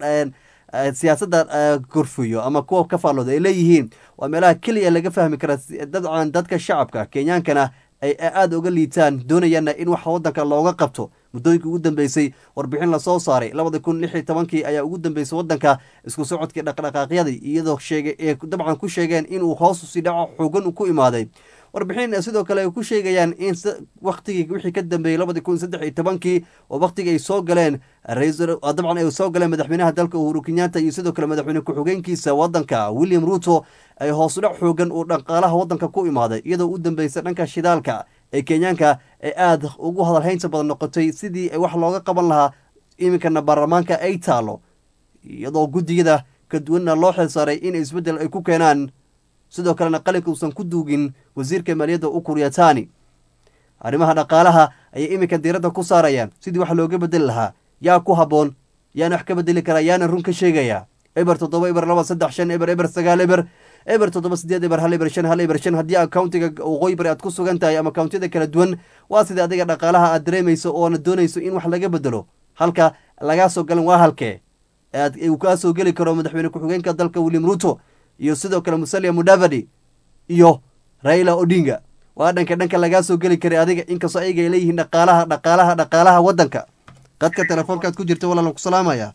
siyaasadda gorfuyo ama kuwa ka faallooda ay leeyihiin waa meelaha keliya laga fahmi kara dabcan dadka shacabka kenyaankana ay aada uga liitaan doonayaanna in waxa wadanka looga qabto muddooyinkii ugu dambeysay warbixin lasoo saaray 2016 ayaa ugu dambeysay wadanka isku socodkii dhaqdhaqaaqyadii iyadoo dabcan ku sheegeen inuu hoos usii dhaco xoogan ku imaaday warbixin sidoo kale ay ku sheegayaan in waqtigii wixii ka dambeeyey 2013 oo waqtigii ay soo galeen dabcan ay soo galeen madaxweynaha dalka Uhuru Kenyatta iyo sidoo kale madaxweyne ku-xigeenkiisa wadanka William Ruto ay hoos u dhac xoogan oo dhaqaalaha wadanka ku imaaday iyadoo u dambeysay dhanka shidaalka ee Kenyaanka ay aad ugu hadalhaynta badan noqotay sidii ay wax looga qaban lahaa iminkana baarlamaanka ay taalo iyadoo guddigada ka duwanna loo xilsaaray in isbeddel ay ku keenaan sidoo kalena qalinka uusan ku duugin wasiirka maaliyadda Ukur Yatani arrimaha dhaqaalaha ayay iminka diiradda ku saarayaan sidii wax looga bedeli lahaa yaa ku habboon yaana wax ka bedeli karaa yaana run ka sheegaya eber 7 eber 2 3 5 eber eber 9 eber eber 7 8 eber 1 eber 5 1 eber 5 haddii accountiga waqooyi bari aad ku sugan tahay ama accountiyada kala duwan waa sida adiga dhaqaalaha aad dareemayso oona doonayso in wax laga bedelo halka lagaa soo galan waa halkee uu kaa soo geli karo madaxweyne ku-xigeenka dalka William Ruto iyo sidoo kale Musalia Mudavadi iyo Raila Odinga waa dhanka lagaa soo geli karay adiga inkastoo ayaga ay leeyihiin dhaqaalaha wadanka qadka telefoonkaad ku jirta walaalan ku salaamaya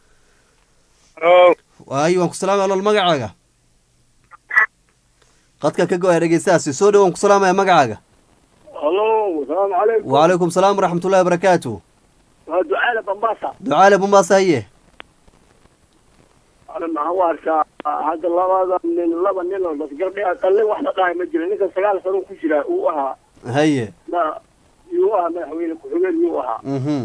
waayo waan ku salaamaya walaal magacaaga qadka ka go-ay dhegeystahaasi soo dhawaan ku salaamaya magacaaga الو السلام عليكم وعليكم السلام ورحمة الله وبركاته دعالة بمباسة دعالة بمباسة هي أنا ما هو أركا هذا الله من الله نيلو بس قبل أقل واحدة قايمة مجرى نيك سجال سنو كشرا وها هي لا يوها ما حويل كحويل يوها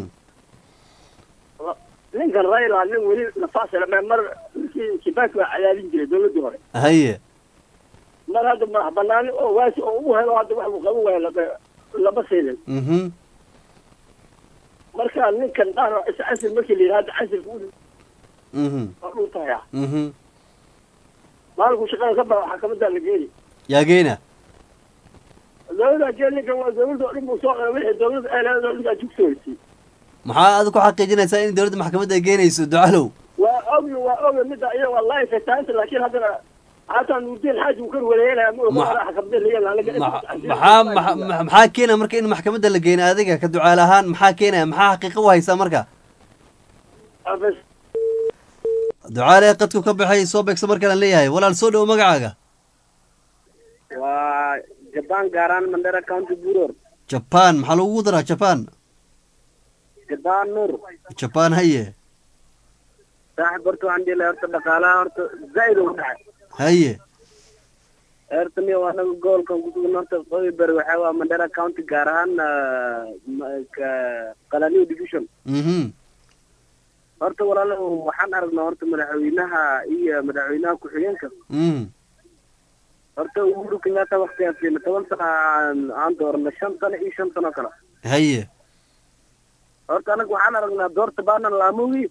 نيك الرأي اللي ولي نفاس لما مر كباك وعيالين جري دول دول هي مر هذا ما بناني أو واش أو هذا واحد وقوي ولا لا بسيل مركا نيك النهر عسل مكلي هذا عسل فول روطايا مالكو شغال كبر حكمتها لقيني يا جينا دولة جيني كان دولة ربو سوق وحي دولة أنا دولة جوكسويتي maxaa aad ku xaqiijinaysaa in dawladda maxkamadda ay geenayso ducalow waa ogi mid iyo wallahi fataanta laakiin hadana hata nuudin xaaj uu kan waleeyay maxaa keena marka in maxkamadda la geeno adiga ka ducaal ahaan maxaa keenaya maxaa xaqiiqo u haysaa marka ducaale qadku ka baxay soo beegsa markaan leeyahay walaal soo dhow magacaaga waa Japan gaaraan Mandera County Buror. jaban maxaa lagu daraa jaban Japan Nur. jaban haye Saaxib horta waxaan dhihi lahaa horta dhaqaalaha horta zaid u dhacay. haye Horta niyo anaga gobolkan ku sugan horta Qoybar waxaa waa Mandera County gaar ahaan Qalani Division. Horta walaalow waxaan aragnaa horta madaxweynaha iyo madaxweynaha ku-xigeenka. Horta Uhuru Kenyatta waqtigaas 10 sano aan doorna 5 sano iyo 5 sano kale. haye Horta anaga waxaan aragnaa doorta baanan laamowi.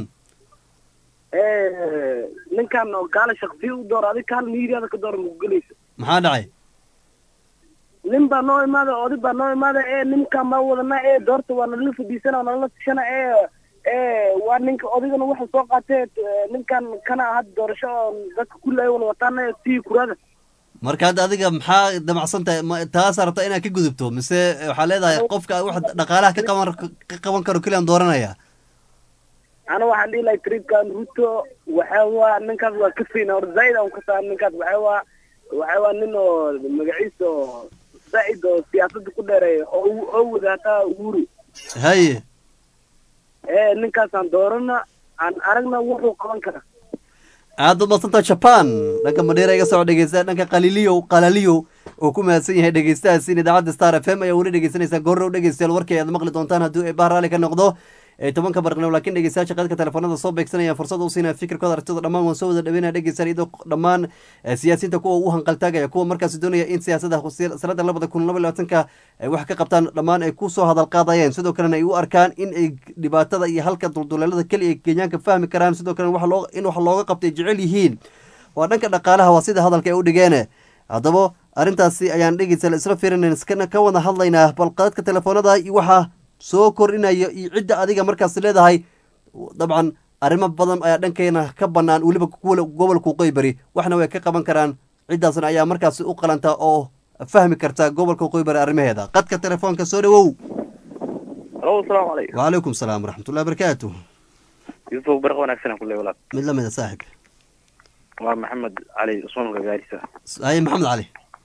ninkan oo kaala shaqsi u door adiga kaal miiriyada ka door mugelaysa maxaa dhacay nin baa noo imaada oday baa noo imaada ninkan ma wadana doorta waa nala fadhiisana nala tishana waa ninka odaygana waxa soo qaatee ninkan kana had doorasho dadka kulli ay wada wataan tii kurada marka hadda adiga maxaa damacsan tahay taas rabta inaad ka gudubto mise waxaa leedahay qofka wax dhaqaalaha ka qaban karo keliya aan dooranaya أنا واحد لي لاي تريد كان روتو وحوا نكاس وكفينا ورزايد أو كسر نكاس وحوا نينو مجلسه زايد سياسة كلها أو ذاته وري هاي نكاس عن دورنا عن أرجنا وحوا كمان كذا aad u madsanta jaban dhanka madheera iga soo dhegeysta dhanka qalaliyo oo ku mahadsan yahay dhegeystahaasi idaacadda star fm ayaa weli dhegeysanaysaa goorrow dhegeystayaal warkii aad maqli doontaan hadduu eebbaha raalli ka noqdo 10 barqnimo laakiin dhegeystayaasha qadka telefoonada soo beegsanaya fursad u siinaya fikirkooda aragtida dhammaan waan soo wada dhaweynaya dhegeystayaal iyadoo dhammaan siyaasiyiinta kuwa u hanqaltaagaya kuwa markaasi doonaya in siyaasadda sanada 2022 ay wax ka qabtaan dhammaan ay ku soo hadal qaadayeen sidoo kalena ay u arkaan in ay dhibaatada iyo halka dulduleelada kaliya ay kenyaanka fahmi karaan sidoo kalena in wax looga qabtay jecel yihiin waa dhanka dhaqaalaha waa sida hadalka ay u dhigeen haddaba arrintaasi ayaan dhegeystayaal isla fiirinayn iskana ka wada hadlaynaa bal qadadka telefoonada iyo waxa soo kordhinayo iyo cidda adiga markaas leedahay dabcan arrimo badan ayaa dhankeena ka bannaan weliba gobolka Qoybari waxna way ka qaban karaan ciddaasna ayaa markaas u qalanta oo fahmi karta gobolka Qoybari arrimaheeda qadka telefoonka soo dhawow assalaamu calaykum wa calaykum salaam waraxmatullahi wabarakaatuh yusuf barqa wanaagsan kullee walaal mid la mid ah saaxiib waa maxamed cali usmaan gagaarisa ay maxamed cali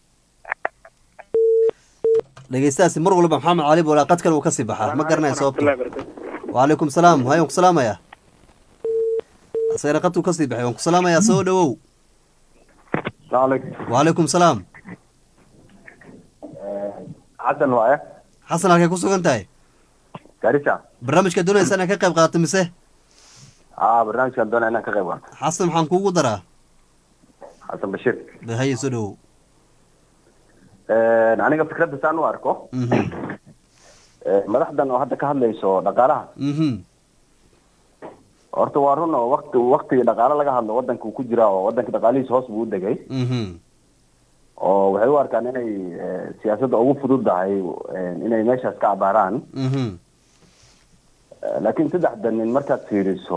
dhegeystaasi mar walba maxamed cali buu qadkan uu ka sii baxaa ma garanayo sababta وعليكم السلام هاي وانكم سلام يا سيرقتو كسي بحي وانكم سلام يا سو دو السلام عليكم وعليكم السلام حسن وايه حسن halkay ku sugan tahay gaarisa barnaamijka doonaysa inaan ka qayb qaato mise barnaamijka doonaysa inaan ka qayb qaato xasan waxaan kuugu daraa xasan bashir bahay soo dhow aniga fikradda saan u arko madaxdan oo hadda ka hadlayso dhaqaalaha horta waa run oo waqtiga dhaqaale laga hadlo wadanka uu ku jira oo wadanka dhaqaalihiisa hoos buu u degay oo waxay u arkaan inay siyaasadda ugu fududahay inay meeshaas ka abaaraan laakiin saddexda nin markaad fiiriso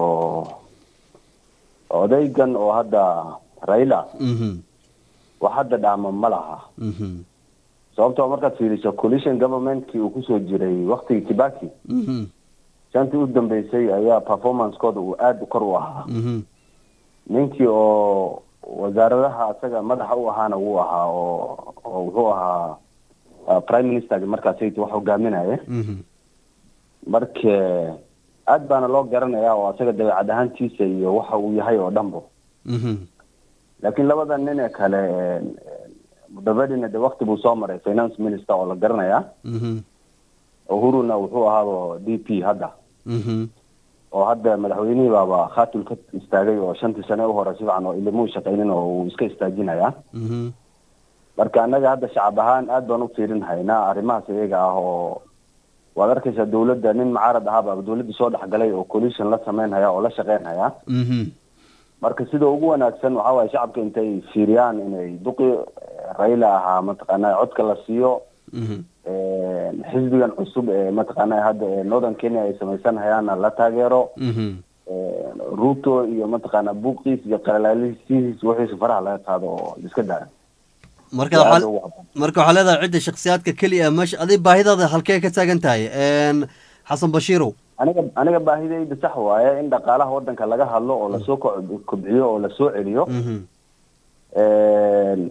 odaygan oo hadda Raila wax hadda dhaama ma laha sababtoo markaad fiiriso coalition governmentkii uu kusoo jiray waqtigii Kibaki shantii u dambeysay ayaa performance-kooda uu aad u kor u ahaa ninkii oo wasaaradaha asaga madaxa u ahaana wuu ahaa oo wuxuu ahaa prime minister markaas wax hogaaminaya marka aad baana loo garanayaa oo asaga dabeecad ahaantiisa iyo waxa uu yahay oo dhanbo laakiin labada nin ee kale mudabadina de waqti buu soo maray finance minister oo la garanayaa Uhuruna wuxuu ahaa DP hadda oo hadda madaxweynihii baaba khaatul ka istaagay oo 5 sano u hore si fiican oo ilmo shaqeynay oo uu iska istaajinaya marka anaga hadda shacab ahaan aad baan u fiirinaynaa arrimahaas iyaga ah oo waad arkaysaa dawladda nin mucaarad ahaa dawladda soo dhaxgalay oo coalition la sameynaya oo la shaqeynaya marka sida ugu wanaagsan waxa way shacabka intay fiiriyaan inay duqi Raila ahaa mataqaanaa codka la siiyo xisbigan cusub ee mataqaanaa hadda Northern Kenya ay samaysan hayaan la taageero Ruto iyo mataqaanaa buuqiis iyo qalalaalihiis wixii faraha laga qaado oo iska daa marka waxa leedahay cidda shakhsiyaadka kaliya meesha adii baahidaada halkee ka taagan tahay xasan bashiirow aniga baahidayda sax waaye in dhaqaalaha wadanka laga hadlo oo la soo kobciyo oo la soo celiyo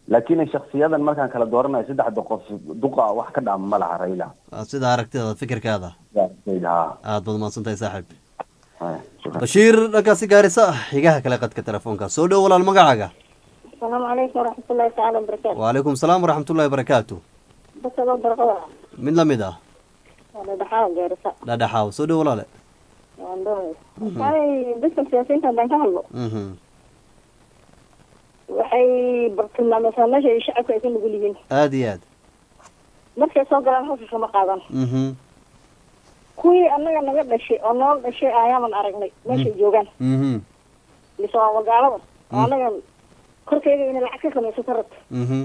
laakiin shakhsiyadan markaan kala dooranayo saddexda qof duqa wax ka dhaama ma laha Raila sida aragtida fikirkaada ha aad baad mahadsantahay saaxiib bashiir dhankaasi gaarisa xigaha kale qadka telefoonka soo dhow walaal magacaaga السلام عليكم ورحمة الله تعالى وبركاته. وعليكم السلام ورحمة الله وبركاته. بس الله بركاته. من لمده؟ أنا دحاو جالسة. لا دحاو سودو ولا لا؟ والله. هاي بس السياسيين كان بينهم. وحي بركنا مثلا شيء شعب كيفين نقولين. آدي. markay soo galaan hawsha kama qaadan kuwii annaga naga dhashay oo nool dhashay ayaaman aragnay meeshay joogaan mise waa magaalada annaga korkeyga inay lacag ka samaysato rabto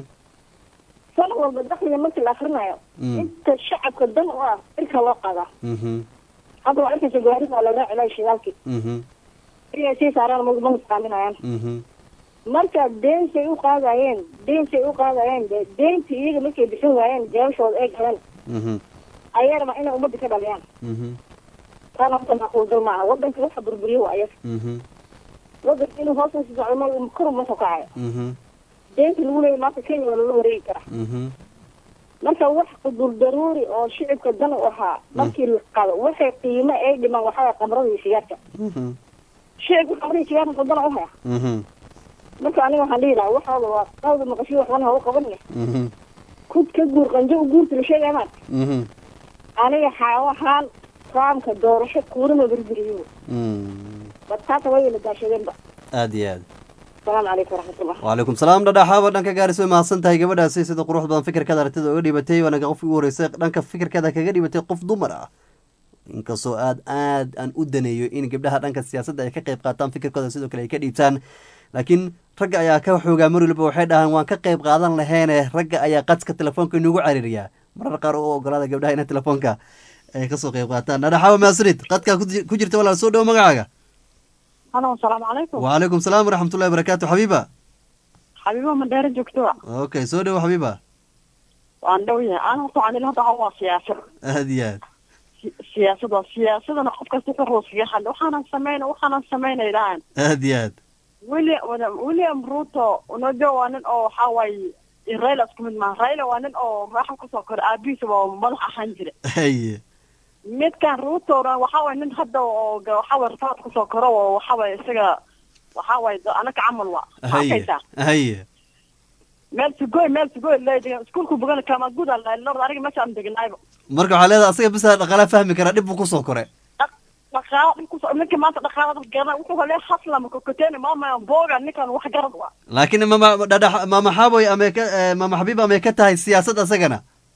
sana walba dakhliga markii la akrinayo inta shacabka dan u ah irka loo qaadaa hadda waa arkaysa gawaarida waa la raaci lahay shidaalkii inay sii saaraan ma saaminayaan marka deensay u qaadayeen deentii iyaga markay bixin waayeen jeebashooda ay galeen ayarma inay ummadda ka dhaliyaan taana horta macquuldal maaha wadanka waxa burburiye waa ayaga wadanka inuu hoos u socdo ma kor uma soo kacayo deentii lagu leeyahay maanta kenya waa lala wareegi karaa marka wax qudur daruuri oo shicibka dan u ahaa markii la qado waxay qiimo ay dhimaan waxaa qamrada iyo sigaarka shicibka qamrada iyo sigaarka dan u haya marka aniga waxaan dhihi lahaa waxooda waa qawda maqashiyo waxbana hawa qabanaya kud ka guur qanjo u guurta la sheegaya maarka aniga waxaan raamka doorasho kuurama berberiyo badkaata way la daashadeenba aad iyo aad السلام عليكم ورحمة الله. وعليكم السلام دحاaba dhanka gaaris way mahadsantahay gabadhaasi sida qurux badan fikirkeeda aragtida uga dhibatay waana qof ugu horeysay dhanka fikirkeeda kaga dhibatay qof dumar ah inkastoo aad aan u daneeyo in gabdhaha dhanka siyaasadda ay ka qayb qaataan fikirkooda sidoo kale ay ka dhiibtaan laakiin ragga ayaa ka xoogaa mar waliba waxay dhahaan waan ka qayb qaadan laheene ragga ayaa qadka telefoonka inugu caririyaa marar qaar u ogolaada gabdhaha inay telefoonka ay kasoo qayb qaataan dhadhaxaaba mahadsanid qadkaa ku jirta walaal soo dhowo magacaaga الو السلام عليكم. وعليكم السلام ورحمة الله وبركاته حبيبة. حبيبة من دايرة جوكتوع. اوكي سوري وحبيبة. وعن دوية انا طبعا اللي هذا هو سياسة. هديات. سياسة انا قف كسر روسيا حل وحنا سمينا الان. هديات. ويليام روتو ونجو وانا او حاوي الريلا اسكمد مع الريلا وانا او راح كسر ابيس وملح حنجري. هي. midkan ruutoora waxaa waay nin hadda oo waxaa waay rafaad kusoo koro oo waxaa waay isaga waxaa waay anaka camal waa arkaysaa haye meel sugoy leedahay iskuulku bogan kama guda lord aniga meesha aan deganayba marka waxaa leedahay asaga bisa dhaqaala fahmi kara dhib buu kusoo kore dhaqaala kusoo ninka maanta dhaqaala garna wuxuu leeyahay hasla ma kokoteen maama booga ninkan wax garad waa laakiin mama xaboy mama xabiiba ama ka tahay siyaasad asagana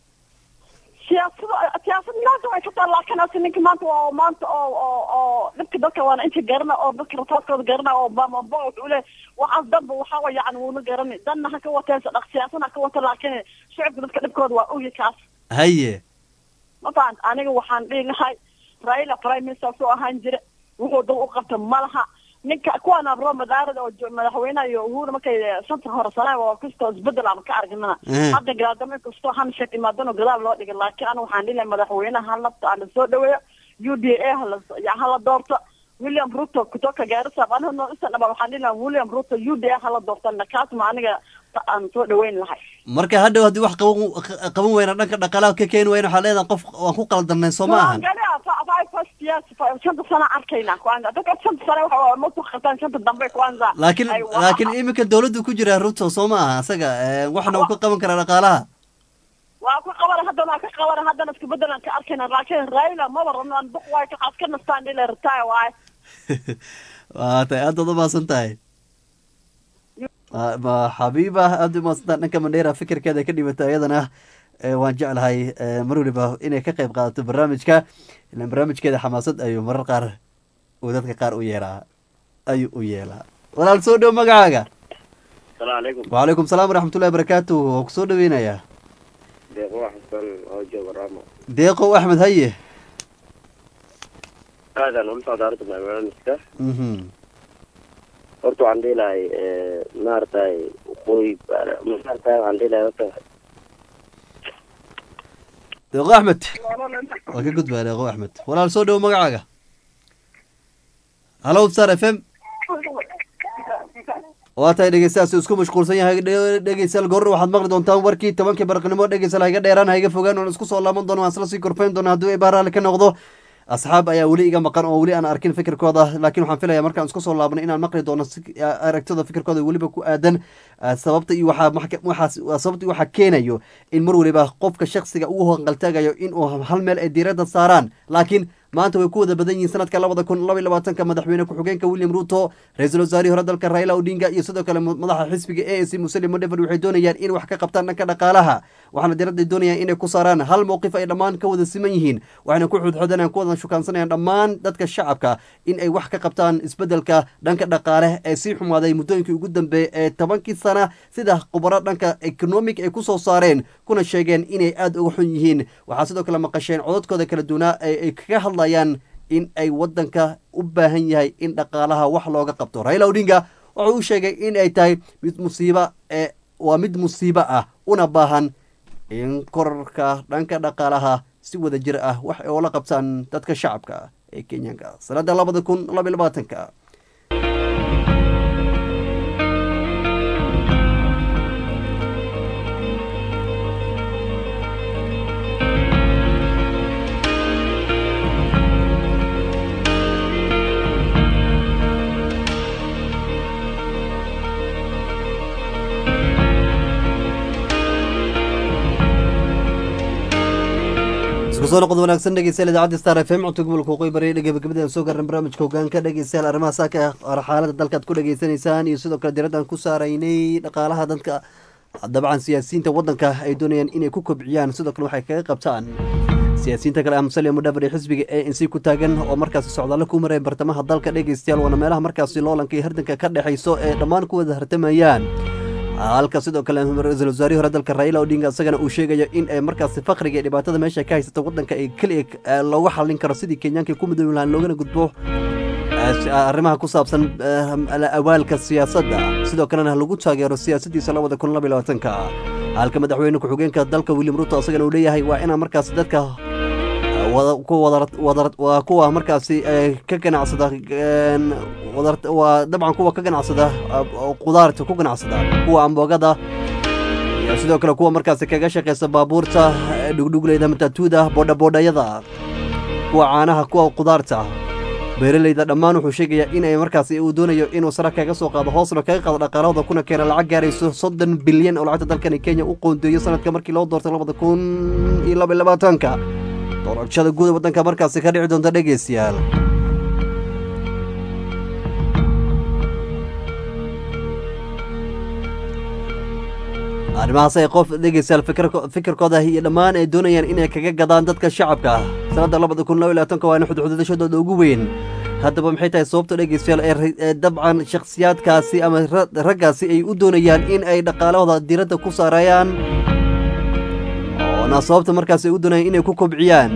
siyaasad naasa way ka tahay laakiin ase ninka maanta oo dadka dadka waana inta garana oo dadka rafaadkooda garana oo maamabo wuxuu leeyahay waxaas danba waxaa way yani wuuna garanay danna ha ka wateen siyaasana ha ka wata laakiin shicibka dadka dhibkooda waa ogi kaas haye ma fahant aniga waxaan dhihi lahay Raila prime minister soo ahaan jira wuxuu dad u qabta malaha ninka kuwana abro madaarada oo madaxweynaha iyo uhuru markay santar hore sanaa oo kastoo isbedel ama ka argnana hadda gadaadama kastoo han sheeg imaadano gadaal loo dhigay laakiin anu waxaan dhihi madaxweynaha halabta aan soo dhaweeyo UDA hala doorto William Ruto kutoka Garissa anu no isna waxaan dhihi William Ruto UDA hala doorto kaas ma aniga aan soo dhaweyn lahay marka hadda hadii wax qaban weyna dhanka dhaqaalaha ka keen weyna waxa leedahay qof waan ku qaldanay Soomaaliya laakiin iminka dawladdu ku jira Ruto Soomaaliya asaga waxna uu ka qaban karaa dhaqaalaha waa ku qaban haddana isku bedelan ka arkayna laakiin Raila ma waran duq way ka xaska nastaan ilaa ritaay waay waa tay aad u maasantahay ma xabiiba aad u maasantahay dhanka Mandera fikirkeeda ka dhibatay ayadana waan jeclahay mar waliba inay ka qayb qaadato barnaamijka ilaan barnaamijkeeda xamaasad ayuu marar qaar uu dadka qaar u yeelaa walaal soo dhow magacaaga السلام عليكم. وعليكم السلام ورحمة الله وبركاته وكسو دوينايا ديقو حسن أوجه برامو ديقو أحمد هيه هذا أنا قلت عدارة من أمام المسكة قلت عندي لاي نارتاي وقوي نارتاي عندي لاي ديقو أحمد وكي قد بها ديقو أحمد ولا سو دو مقعاقة هلو بسار FM waa tahay dhegeystayaas isku mashquulsan yahay dhegeystayaal goor waxaad maqli doontaan warkii 10 barqnimo dhegeystayaal hayga dheeraan hayga fogaan oo isku soo laaban doono waan isla sii korfeyn doona haddii ay baaraale ka noqdo asxaab ayaa weli iga maqan oo weli aan arkin fikirkooda laakiin waxaan filayaa markaan isku soo laabno inaan maqli doono aragtida fikirkooda weliba ku aadan sababta iyo waxaa keenayo in mar waliba qofka shakhsiga uu hanqaltaagayo inuu hal meel ay diiradda saaraan laakiin maanta way ku wada badan yihiin sanadka 2022 madaxweyne ku-xigeenka William Ruto ra'iisul wasaarihi hore dalka Raila Odinga iyo sidoo kale madaxa xisbiga ANC Musalia Mudavadi waxay doonayaan in wax ka qabtaan dhanka dhaqaalaha waxaana diiradda doonayaan inay ku saaraan hal mowqif ay dhammaan ka wada siman yihiin waxaana ku xudxudanayaan ku wada shukaansanayaan dhammaan dadka shacabka in ay wax ka qabtaan isbedelka dhanka dhaqaale ee sii xumaaday muddooyinkii ugu dambeeyay ee 10 sana sida khubaro dhanka economic ay ku soo saareen kuna sheegeen inay aad uga xun yihiin waxaa sidoo kale maqasheen codadkooda kala duwanaa ay kaga hadlayaan in ay wadanka u baahan yahay in dhaqaalaha wax looga qabto Raila Odinga wuxuu u sheegay in ay tahay mid musiibo ah una baahan in kororka dhanka dhaqaalaha si wada jir ah wax ay ula qabtaan dadka shacabka ee Kenyanka sanada 2022 soo noqod wanaagsan dhegeystayaal idaacadda Star FM codka gobolka Waqooyi Bari gabagabada soo garan barnaamijka hoggaanka dhegeystayaal arrimaha saaka xaaladda dalka ku dhageysanaysaan iyo sidoo kale diiradda ku saaraynay dhaqaalaha dadka dabcan siyaasiyiinta wadanka ay doonayaan inay ku kobciyaan sidoo kale waxay kaga qabtaan siyaasiyiinta kale Musalia Mudavadi xisbiga ANC ku taagan oo markaas socdaal ku maray bartamaha dalka dhegeystayaal wana meelaha markaas loolanka hardanka ka dhaxayso ee dhammaan ku wada hartamayaan halka sidoo kale ra'iisul wasaarihi hore dalka Raila Odinga asagana uu sheegayo in ay markaas faqriga dhibaatada meesha ka haysato wadanka ay kaliya looga xalin karo sidii Kenyaanka ku midoobaan loogana gudbo arrimaha ku saabsan awaalka siyaasadda sidoo kalena lagu taageero siyaasaddiisa 2022 halka madaxweyne ku-xigeenka dalka William Ruto asagana uu leeyahay waa inaan markaas dadka kuwa markaasi ka ganacsada waa dabcan kuwa ka ganacsada qudaarta ku ganacsada kuwa ambogada iyo sidoo kale kuwa markaasi kaga shaqeysa baabuurta dhugdhugleyda matatuuda boodhaboodhayada kuwa caanaha kuwa qudaarta beeraleyda dhammaan wuxuu sheegayaa in ay markaasi uu doonayo inuu sare kaga soo qaado hoosna kaga qaado dhaqaalahooda kuna keena lacag gaarayso 30 bilyan oo lacagta dalkani Kenya u qoondeeyo sanadka markii loo doortay 2022 doorashada guud wadanka markaasi ka dhici doonta dhegeystayaal arrimahaas ay qof dhegeystayaal fikirkooda iyo dhammaan ay doonayaan inay kaga gadaan dadka shacabka sanada 2022 waana xuduudashadooda ugu weyn haddaba maxay tahay sababta dhegeystayaal ee dabcan shakhsiyaadkaasi ama raggaasi ay u doonayaan in ay dhaqaalahooda diiradda ku saarayaan oona sababta markaas ay u doonayaan inay ku kobciyaan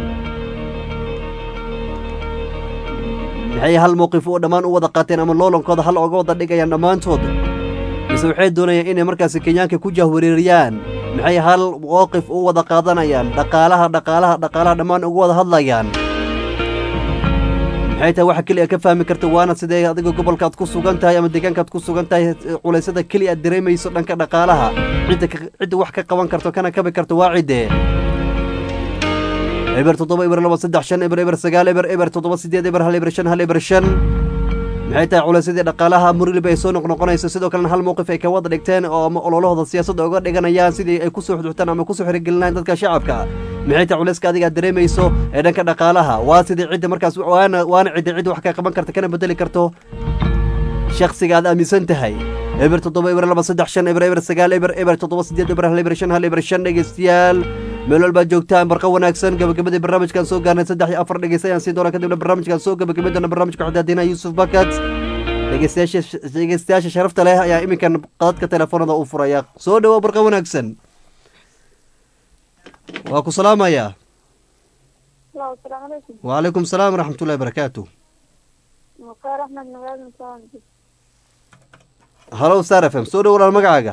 maxay hal mowqif oo dhammaan u wada qaateen ama loolankooda hal oga wada dhigayaan dhammaantood mise waxay doonayaan inay markaasi Kenyaanka ku jahwareeriyaan maxay hal mowqif u wada qaadanayaan dhaqaalaha dhammaan uga wada hadlayaan maxay tahay waxa kaliya ka fahmi karta waana sidee adiga gobolkaad ku sugan tahay ama deegaankaad ku sugan tahay culeysada kaliya aad dareemayso dhanka dhaqaalaha cidda wax ka qaban karto kana kabi karto waa cidee eber 7 eber 2 3 5 eber 9 eber 7 8 eber 1 eber 5 1 eber 5 maxay tahay culeysadii dhaqaalaha muriliba ay soo noqnoqonayso sidoo kalena hal mowqif ay ka wada dhigteen oo ololahooda siyaasadda uga dhiganayaan sidii ay ku soo xuduutaan ama ku soo xirigelinayaan dadka shacabka maxay tahay culeyska adiga aad dareemayso ee dhanka dhaqaalaha waa sidii cidda markaas waana cidda wax ka qaban karta kana bedeli karto shakhsiga aad aaminsan tahay eber 7 eber 2 3 5 eber 9 eber 7 8 eber 1 eber 5 1 eber 5 dhegeystayaal meel walba joogtaan barqa wanaagsan gabagabadii barnaamijkan soo gaarnay 3 iyo 4 dhageystayaan si doona kadibna barnaamijkan soo gabagabay doona barnaamijka xadaadina Yusuf Bakat dhegeystayaasha sharafta leh ayaa iminkan qadadka telefoonada u furaya soo dhawo barqa wanaagsan waa ku salaamaya وعليكم السلام ورحمة الله وبركاته مختار أحمد نوال مساعد هلو ستار اف ام سو دhow walaal magacaaga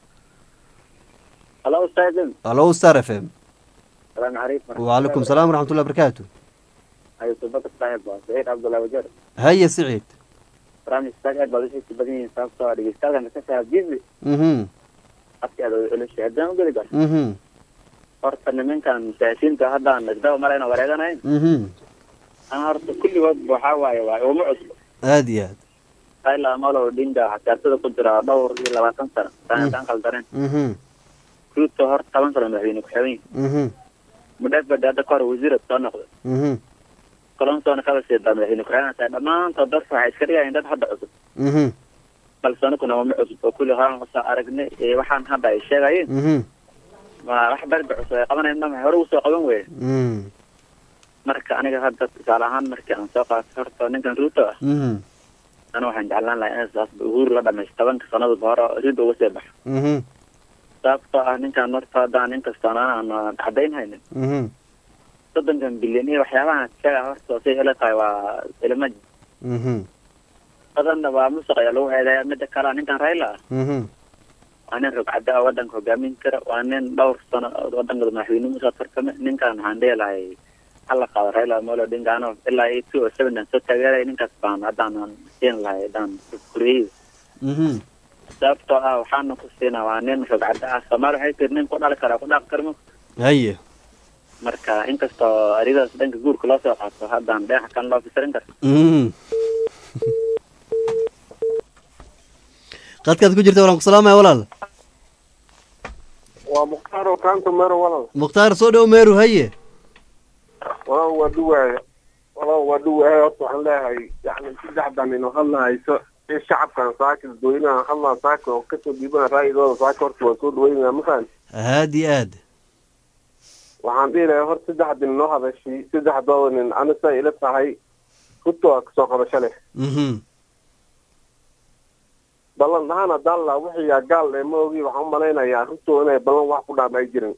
هلا أستاذ هلو ستار اف ام السلام عليكم وعليكم السلام ورحمة الله وبركاته أيوة صباك الصاحب سعيد عبد الله وجر هيا سعيد barnaamijka aad baad u badan yihiin sababtoo ah dhegeystayaasha ka saaxiibkiisa afka aad u sheedan u geli karo horta nimankan siyaasiyiinta hadda nagdaba marayna wareeganayn ana horta kulligood waxaa waaye waa uma cusub aad iyo aad Raila Amolo Odinga xasaasada ku jira dhowr iyo 20 sano taantaan qaldaneen Ruto horta 10 sano madaxweyne ku xigay mudafada hadda kor wasiir soo noqday kolontoona kala sii madaxweyne ku xigay dhamaantood dadka waxay iska dhigayaan dad hadda cusub balse anaguna waa cusub oo kulli haan qasa aragnay waxaan hadda ay sheegayeen wax barba cusub ay qabanayaan ma hore u soo qaban weey marka aniga hadda tusaale ahaan markii aan soo qaato horta ninkan Ruto ah أنا واحد جعلان لا أساس بظهور لدى مستوى كسنة ظهر أريد وسبح. سابقا إن كان مرتا دان إنك استانا أنا تحدين هاي. صدق كان بليني وحيانا كذا هرت وسيه إلى تايوا إلى مج. هذا النوع مسقى يلو هذا مدة كلام إن كان رايلا. أنا ربع دا ودن كجامين كرا وأنا دور سنة ودن قد محوين مسافر كم إن كان عندي لاي. alla qaado Raila Amolo Odinga ano ilaa 207 dan soo taageeray ninkaas baan hadaan siin lahay dan kuriis sababtoo ah waxaan ku siinaa waa nin ragcada ah Soomaali waxay tirneen ku dhal kara ku dhaq karmo haye marka inkastoo aridaas dhanka guurka loo soo qaato hadaan dheex kan loo fikirin karo qadkaad ku jirta waan ku salaamay walaal waa Mukhtaar oo kaanto maro walaal Mukhtaar soo dhow meeru haye والله ودوها طبعا لها يعني جحدا انه خلنا الشعب كان ساكت دوينا خلنا ساكت وكتب بيبنا راي دول ساكت وصول دوينا مثلا هادي اد وعندي له هر سدحد انه هذا الشيء سدحد دول ان انا سائلتها هي كنت سوق بشله بلان هانا دالا وحي قال لي موغي waxaan maleynaya runtu inay balan wax ku dhaamay jirin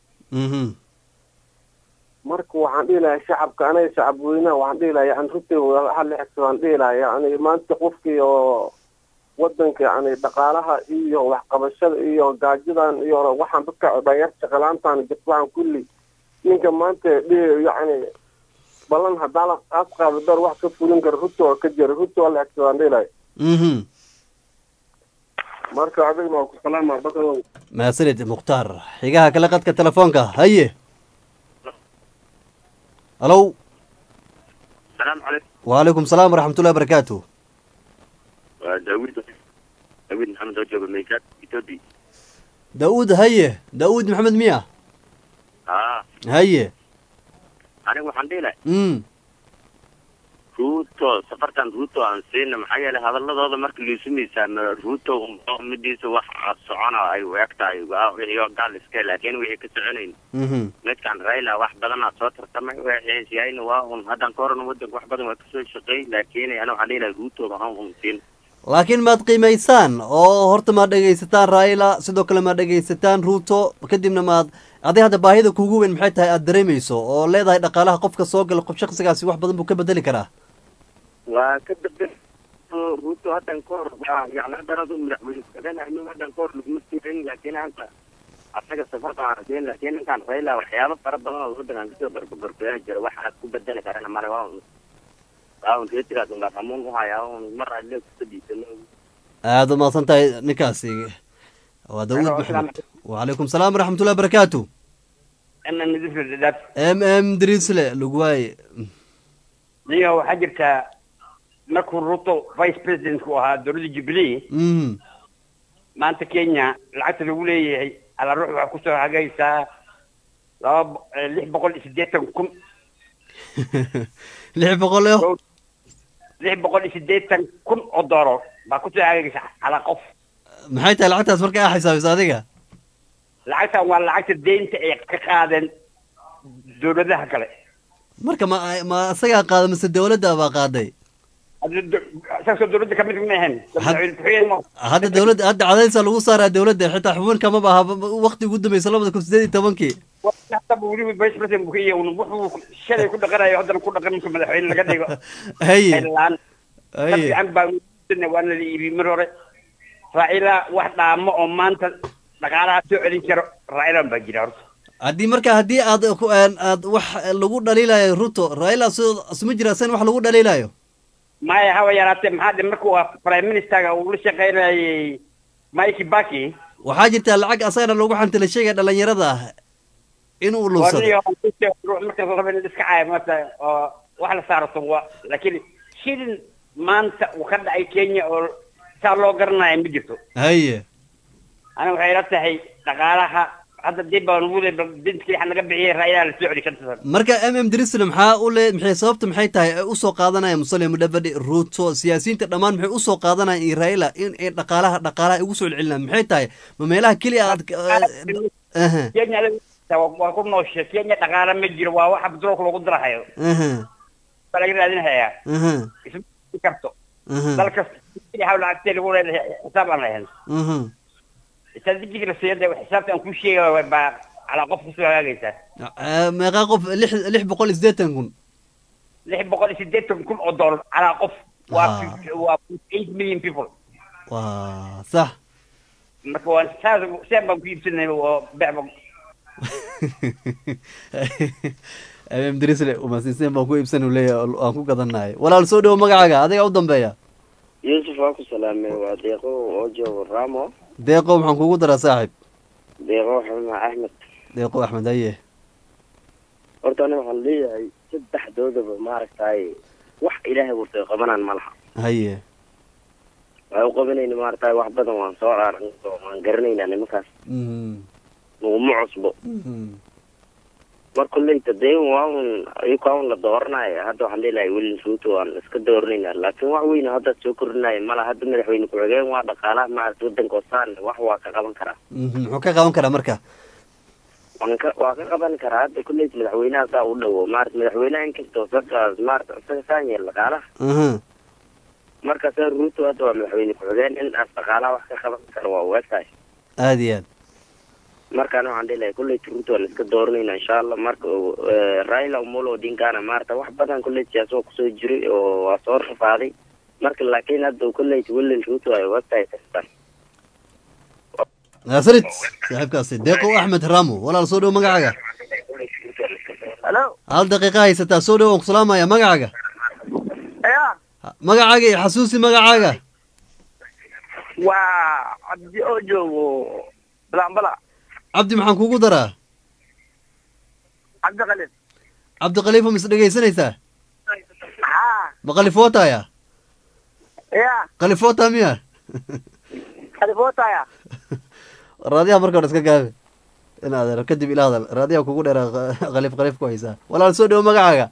marka waxaan dhilayaa shacabka anay shacab weynaha waxaan dhilayaa aan runtii hal xigtaan dhilayaa yani maanta qofkii oo wadanka yani dhaqaalaha iyo wax qabashada iyo gaajidan iyo waxaan dadka dhayarta qalaantan jidbaan kulli ninka maanta yani balan hadala asqaab dar wax ka fulin kar ruto ka jir ruto hal xigtaan dhilayaa marka adigna ku salaama badalo ma sanad Mukhtaar xigaha kala qadka telefoonka haye الو السلام عليكم وعليكم السلام ورحمه الله وبركاته داوود محمد وجه بالميكات إثيوبي داوود هيه داوود محمد مياه هيه أنا وحندي له روتو سفرتان روتو عن سين محيا هذا الله مرك اللي يسمي سان روتو مديس واحد صعنا أي وقتها وهي قال سكيل لكن وهي كسرين نتكلم رايلا واحد بدنا صوت سمع وهي شيء وهم هذا كورن ودك واحد بدنا كسر شقي لكن أنا وحندي له روتو بهم سين laakiin maad qiimaysaan oo horta maad dhagaysataan Raila sidoo kale maad dhagaysataan Ruto kadibna maad aday hadda baahida kuugu weyn maxay tahay aad dareemayso oo leedahay dhaqaalaha qofka soo gal qof shakhsigaasi wax badan buu ka bedeli karaa وكذب روتو هذا كور يعني هذا رجل من كذا إنه هذا كور مسكين لكن أنت أعتقد سفرت عارفين لكن كان رايلا وحياة فرد الله وده كان كتير بربيع واحد كبدنا كأنا مرة أو كتير هذا كمون وهاي مرة اللي كتبي هذا ما صنت نكاسي وداود محمد وعليكم السلام ورحمة الله وبركاته أنا ندرس الدرس دريس لقواي ليه حجرت markuu Ruto vice president ku ahaa dowladda Jubilee maanta Kenya lacagta lagu leeyahay ala ruux waxa ku soo hagaysaa 680,000 oo dollar baa ku soo hagaysaa ala qof maxay tahay lacagtaas markaa xisaabis adiga lacagtan waa lacagta deynta ay ka qaadeen dowladaha kale marka ma asaga qaado mise dowladda baa qaaday أساسا دولة كمية منهن هذا دولة هذا عدالة لو صار دولة حتى حكومة كمان بها وقت قدام يسلم ذاك السداد تمانكي حتى بقولي بيش مثلا بكية ونبوح الشارع كل قرية يهدر كل قرية من الحين لقد هي الآن هي عن بعض وانا اللي بيمرر رأيلا واحد عم أمان تلقى تعلن كر رأيلا بجيرار هدي مركا هدي أد وح لو دليل يا روتو رأيلا سمجرا سن وح لو دليل يا maya hawa yaraatee maxaa de markuu prime ministerga uu la shaqaynayay Mwai Kibaki waxaa jirtaa lacag asagana loogu xantila sheegaya dhalinyarada ah inuu lunsado marka la rabo in iska caaya maanta oo wax la saaro suuqa laakiin shilin maanta uu ka dhacay Kenya oo saa loo garanayo ma jirto haye ana waxay ila tahay dhaqaalaha hadda dib baan ugu leeyahay bintkii waxa naga bixiyay Raila la soo celi kartaa marka Dirisle maxaa u leeyahay maxay sababta maxay tahay u soo qaadanaya Musalia Mudavadi Ruto siyaasiyiinta dhamaan maxay u soo qaadanayaan in Raila in ay dhaqaalaha ugu soo celinayaan maxay tahay ma meelaha kaliya aad Kenya waa ku nooshay Kenya dhaqaala ma jiro waa waxa bedroog lagu darahayo bala raadinaya isma karto dalka sidii hawla agtay lagu leeyahay xisaab aan lahayn استاذ السيادة وحسابتي أن كل شيء على قف سوى هذا ما قف لح بقول إزديتن كن لح بقول إزديتن كل أدور على قف و 8 مليون people صح مثلا سامع كيف سنة وبيع Dirisle uma siiseen baan ku iibsan u leeyahay aan ku gadanaay walaal soo dhaw magacaaga adiga u dambeeya Yusuf waa ku salaamay waa deeqo oo joogo Ramo deeqo maxaan kugu daraa saaxiib deeqo Ahmed deeqo Ahmed aye horta aniga waxaan leeyahay saddexdoodaba maaragtay wax ilaahay wurtay qabanaan malaha haye waxay u qabanayna maaragtay wax badan waan soo aragnay oo aan garanaynaa nimankaas nuguma cusbo marka leeyta deen waan ayukaan la dooranayo hadda waxaan leeyahay William Ruto aan iska dooranayna laakiin wax weyn hadda soo kordhinay malaha hadda madaxweyne ku xigeen waa dhaqaalaha maaragtay wadanka saan wax waa ka qaban karaa muxuu ka qaban karaa marka waa ka qaban karaa hadda kulleey madaxweynaha saa u dhawo maaragtay madaxweynaha inkastoo saas maaragtay saan yeel dhaqaalaha marka saa Ruto hadda waa madaxweyne ku xigeen in dhaqaalaha wax ka qaban karo waa website aad iyo aad markaan waxaan leeyahay kulleey Ruto aan iska dooranayna insha Allah marka Raila Omolo Odinga maarta wax badan kulleey siyaasad ku soo jiray oo waa soo rafaaday marka laakiin hadda kulleey William Ruto ay website tastan nasrid saaxiibkaasi deeqo Ahmed Ramo walaal soo dhaw magacaaga hello hal daqiiqo haysataa soo dhaw ku salaamaya magacaaga magacaaga iyo xasuusi magacaaga waa Abdi oo joogo Balambala عبدي maxaan kugu daraa Cabdi Khalifa mis dhageysanaysaa ma Khalifootaya Khalifoota miya Khalifootaya raadiyaha marka hore iska gaabi in aad kadib ila hadal raadiyaha kugu dheera Khaliif ku haysaa walaal soo dhaw magacaaga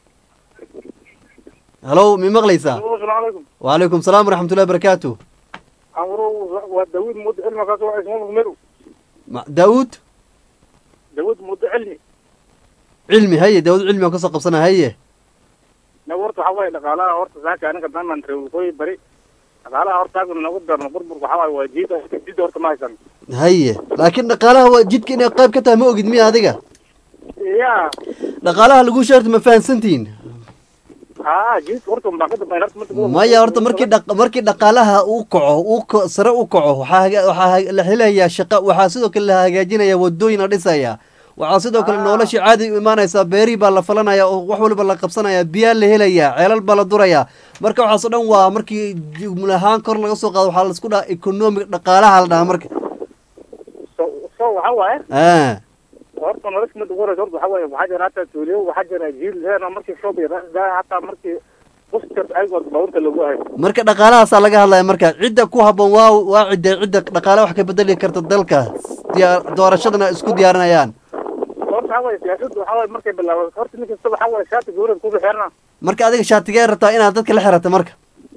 halo mi maqlaysaa wa alaykum salaam wa rahmatullahi wa barakatuh amro wa Daawud mud ilma ka soo ismo meru داود مد علمي هي داود علمي كسو قبسنا هي نورت حواي دقالها horta saaka aniga dhanaan reewoy bari daqaalaha horta aanu nagu darno burbur waxa way waajida jid horta ma haysan haye laakiin dhaqaalaha waa jidka inay qayb ka tahay ma ogid miya adiga dhaqaalaha lagu sheerto ma fahansantiin jid horta ma qad bayr horta maya horta markii dhaqaalaha uu kaco sare u kaco waxa la helayaa shaqo waxa sidoo kale la hagaajinaya wadooyin la dhisaya waxa sidoo kale nolosha caadi u imaanaysa beeri baa la falanaya oo wax walba la qabsanaya biyo la helaya ceelal baa la duraya marka waxa soo dhan waa markii jumlahaan kor laga soo qaado waxa la isku dhaha economic dhaqaalaha la dhaha marka waxa waaye horta nolosha mid ugu horeysa horta waxa waaye waxa jira hata tuuliyo waxa jira jiil heerna markii soo biiraa hata markii qofka aygood bawrta lagu hayo marka dhaqaalahaas laga hadlaya marka cidda ku haboon waa cidda dhaqaalaha wax ka bedeli karta dalka doorashadana isku diyaarinayaan horta waxa waaye siyaasaddu waxa waaye markay bilaawdo horta ninka soo waxa waaye shaati gowrad ku xirna marka adiga shaatiga rabtaa inaad dadka la xirato marka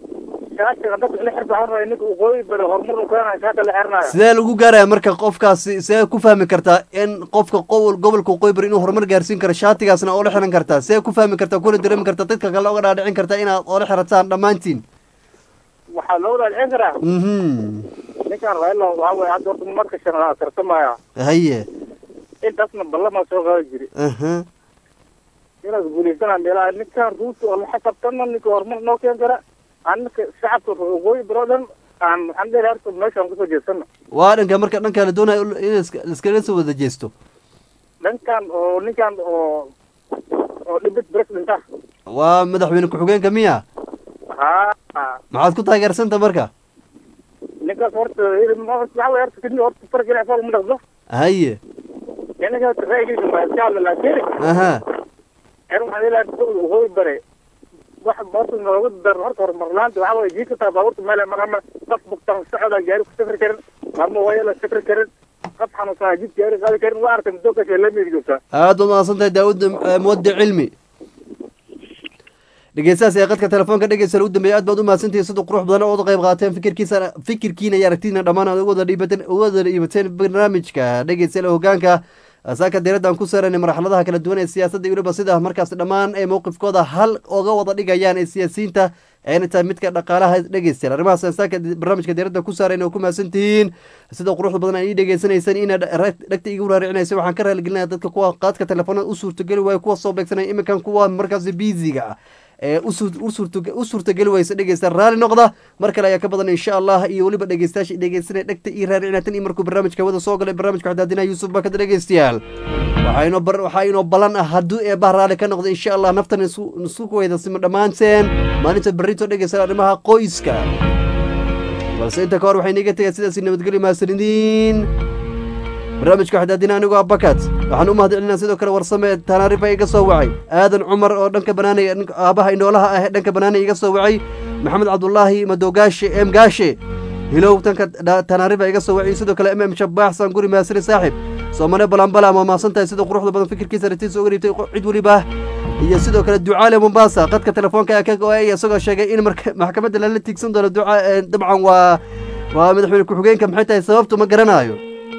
sidee lagu gaaraya marka qofkaasi sidee ku fahmi kartaa in qofka gobolka qoybar inuu horumar gaarsiin karo shaatigaasna oo la xiran kartaa sidee ku fahmi kartaa kuna dareemi kartaa dadka kale uga dhaadhicin kartaa inaad oo la xirataan dhammaantiin waxaa loo dhaadhicin karaa ninkaan Raila waxa waaye hadda horta marka shanaad tartamaya haye intaasna ballama soo qaadi jiray inaad guuleysana meelaha ninkaan Ruto oo la xisabtana ninka horumar noo keen kara anaka shacabka ugu badan aan xandheer harto meeshan ku soo jeesano waa dhanka marka dhanka la doonayo in iskaga soo wada jeesto dhankan oo ninkan oo dibad president waa madaxweyne ku xigeenka miya maxaad ku taageersanta marka ninkaas horta waxa way horta kadib horta farqi la fahmo dhaqdo haye ninka horta raygiisa ma iska hadla laakiin aha waxaan ilaa hooy bare wax horta nooga dar horta horumarnaanta waxa way jiidka taa baabuurta meel marama qof bugtaan socda gaari ku safri karin marma way la safri karin qof xanuunsan jid gaari qaadi karin waa arkan doonka la midigta aad u maasantahay daawud muwaddi cilmi dhegeystayaas ee qadka telefoonka dhegeysta u dambeeyay aad baad u mahadsantihiin sida qurux badan oo qayb qaateen fikirkiina iyo aragtiina dhammaan aad uga wada dhiibateen barnaamijka dhegeysta hogaanka saaka diiraddan ku saaranay marxaladaha kala duwan ee siyaasadda iyo weliba sida markaas dhammaan ay mowqifkooda hal oga wada dhigayaan ee siyaasiyiinta ayna tahay midka dhaqaalaha dhegeystayaal arrimahaas saaka barnaamijka diiradda ku saarayna oo ku mahadsantihiin sida quruxda badan ay dhigeysanaysaan inaad dhagta igu raaricinaysa waxaan ka raaligelinaya dadka kuwa qaadka telefoonada u suurtageli waaya kuwa soo beegsanaya iminkan kuwa markaas biisiga ah u suurtageli waysa dhegeysta raalli noqda mar kale ayaa ka badan insha allah iyo weliba dhegeystayaasha dhegeysanaya dhegta iyo raaricinatan iyo markuu barnaamijka wada soo galay barnaamijka waxdaadinaya yuusuf bakada dhegeystayaal waxaa inoo balan ah hadduu eebbaha raalli ka noqdo insha allah naftan isku weydasimo dhammaanteen maalinta berrito dhegeysta arrimaha qoyska balse inta ka hor waxay niga tegay sidaasi nabadgelyo mahadsanidin barnaamijka waxdaadina anigoo abakat waxaan u mahadcelinaa sidoo kale warsame tanaarifa iga soo wacay aadan cumar oo dhanka banaanay aabaha inoolaha ah dhanka banaanay iga soo wacay maxamed cabdullaahi madoogaashe gaashe hilow tanka tanaarifa iga soo wacay sidoo kale shabaax saanguri mahadsanin saaxib soomane balanbala ma mahadsan tahay sida quruxda badan fikirkiisa aragtiisa uga dhiibtay cid weliba iyo sidoo kale ducaale mombasa qadka telefoonka ayaa ka go-ay isagoo sheegay in maxkamadda lala tiigsan doono dabcan waa madaxweyne ku-xigeenka maxay tahay sababtu ma garanaayo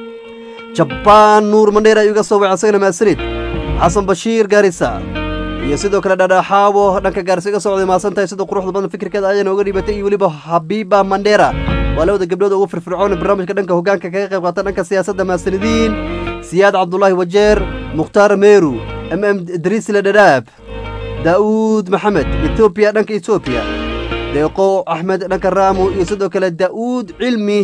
jabaan nuur mandheer ayuu iga soo wacay asagana mahadsanid xasan bashiir gaarisa iyo sidoo kale dhadhaxaabo dhanka gaarisa iga socday mahadsan tahay sida quruxda badan fikirkeeda ayana uga dhiibatay iyo weliba habiiba mandheera waa labada gabdhood ugu firfircoon barnaamijka dhanka hogaanka kaga qayb qaata dhanka siyaasadda mahadsanidin siyaad cabdullaahi wajeer mukhtaar meeru idriisle dhadhaab daa'uud maxamed etoobiya dhanka etoobiya deeqo axmed dhanka raamu iyo sidoo kale daa'uud cilmi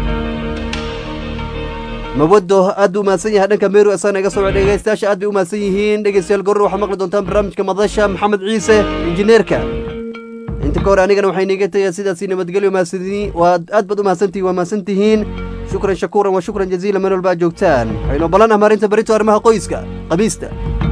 mawado aad buu umahadsan yahay dhanka meeru isagana iga soo wacay dhegeystayaasha aad bay umahadsan yihiin dhegeystayaal goror waxaad maqli doontaan barnaamijka madasha maxamed ciise injineerka inta ka hor anigana waxay niga tagay sidaasi nabadgelyo mahadsantihiin waa aad baad umahadsantihiin waa mahadsantihiin shukran shakuuran wa shukran jaziila meel walba aad joogtaan waxaynu ballan ah maarinta berito arrimaha qoyska qamiista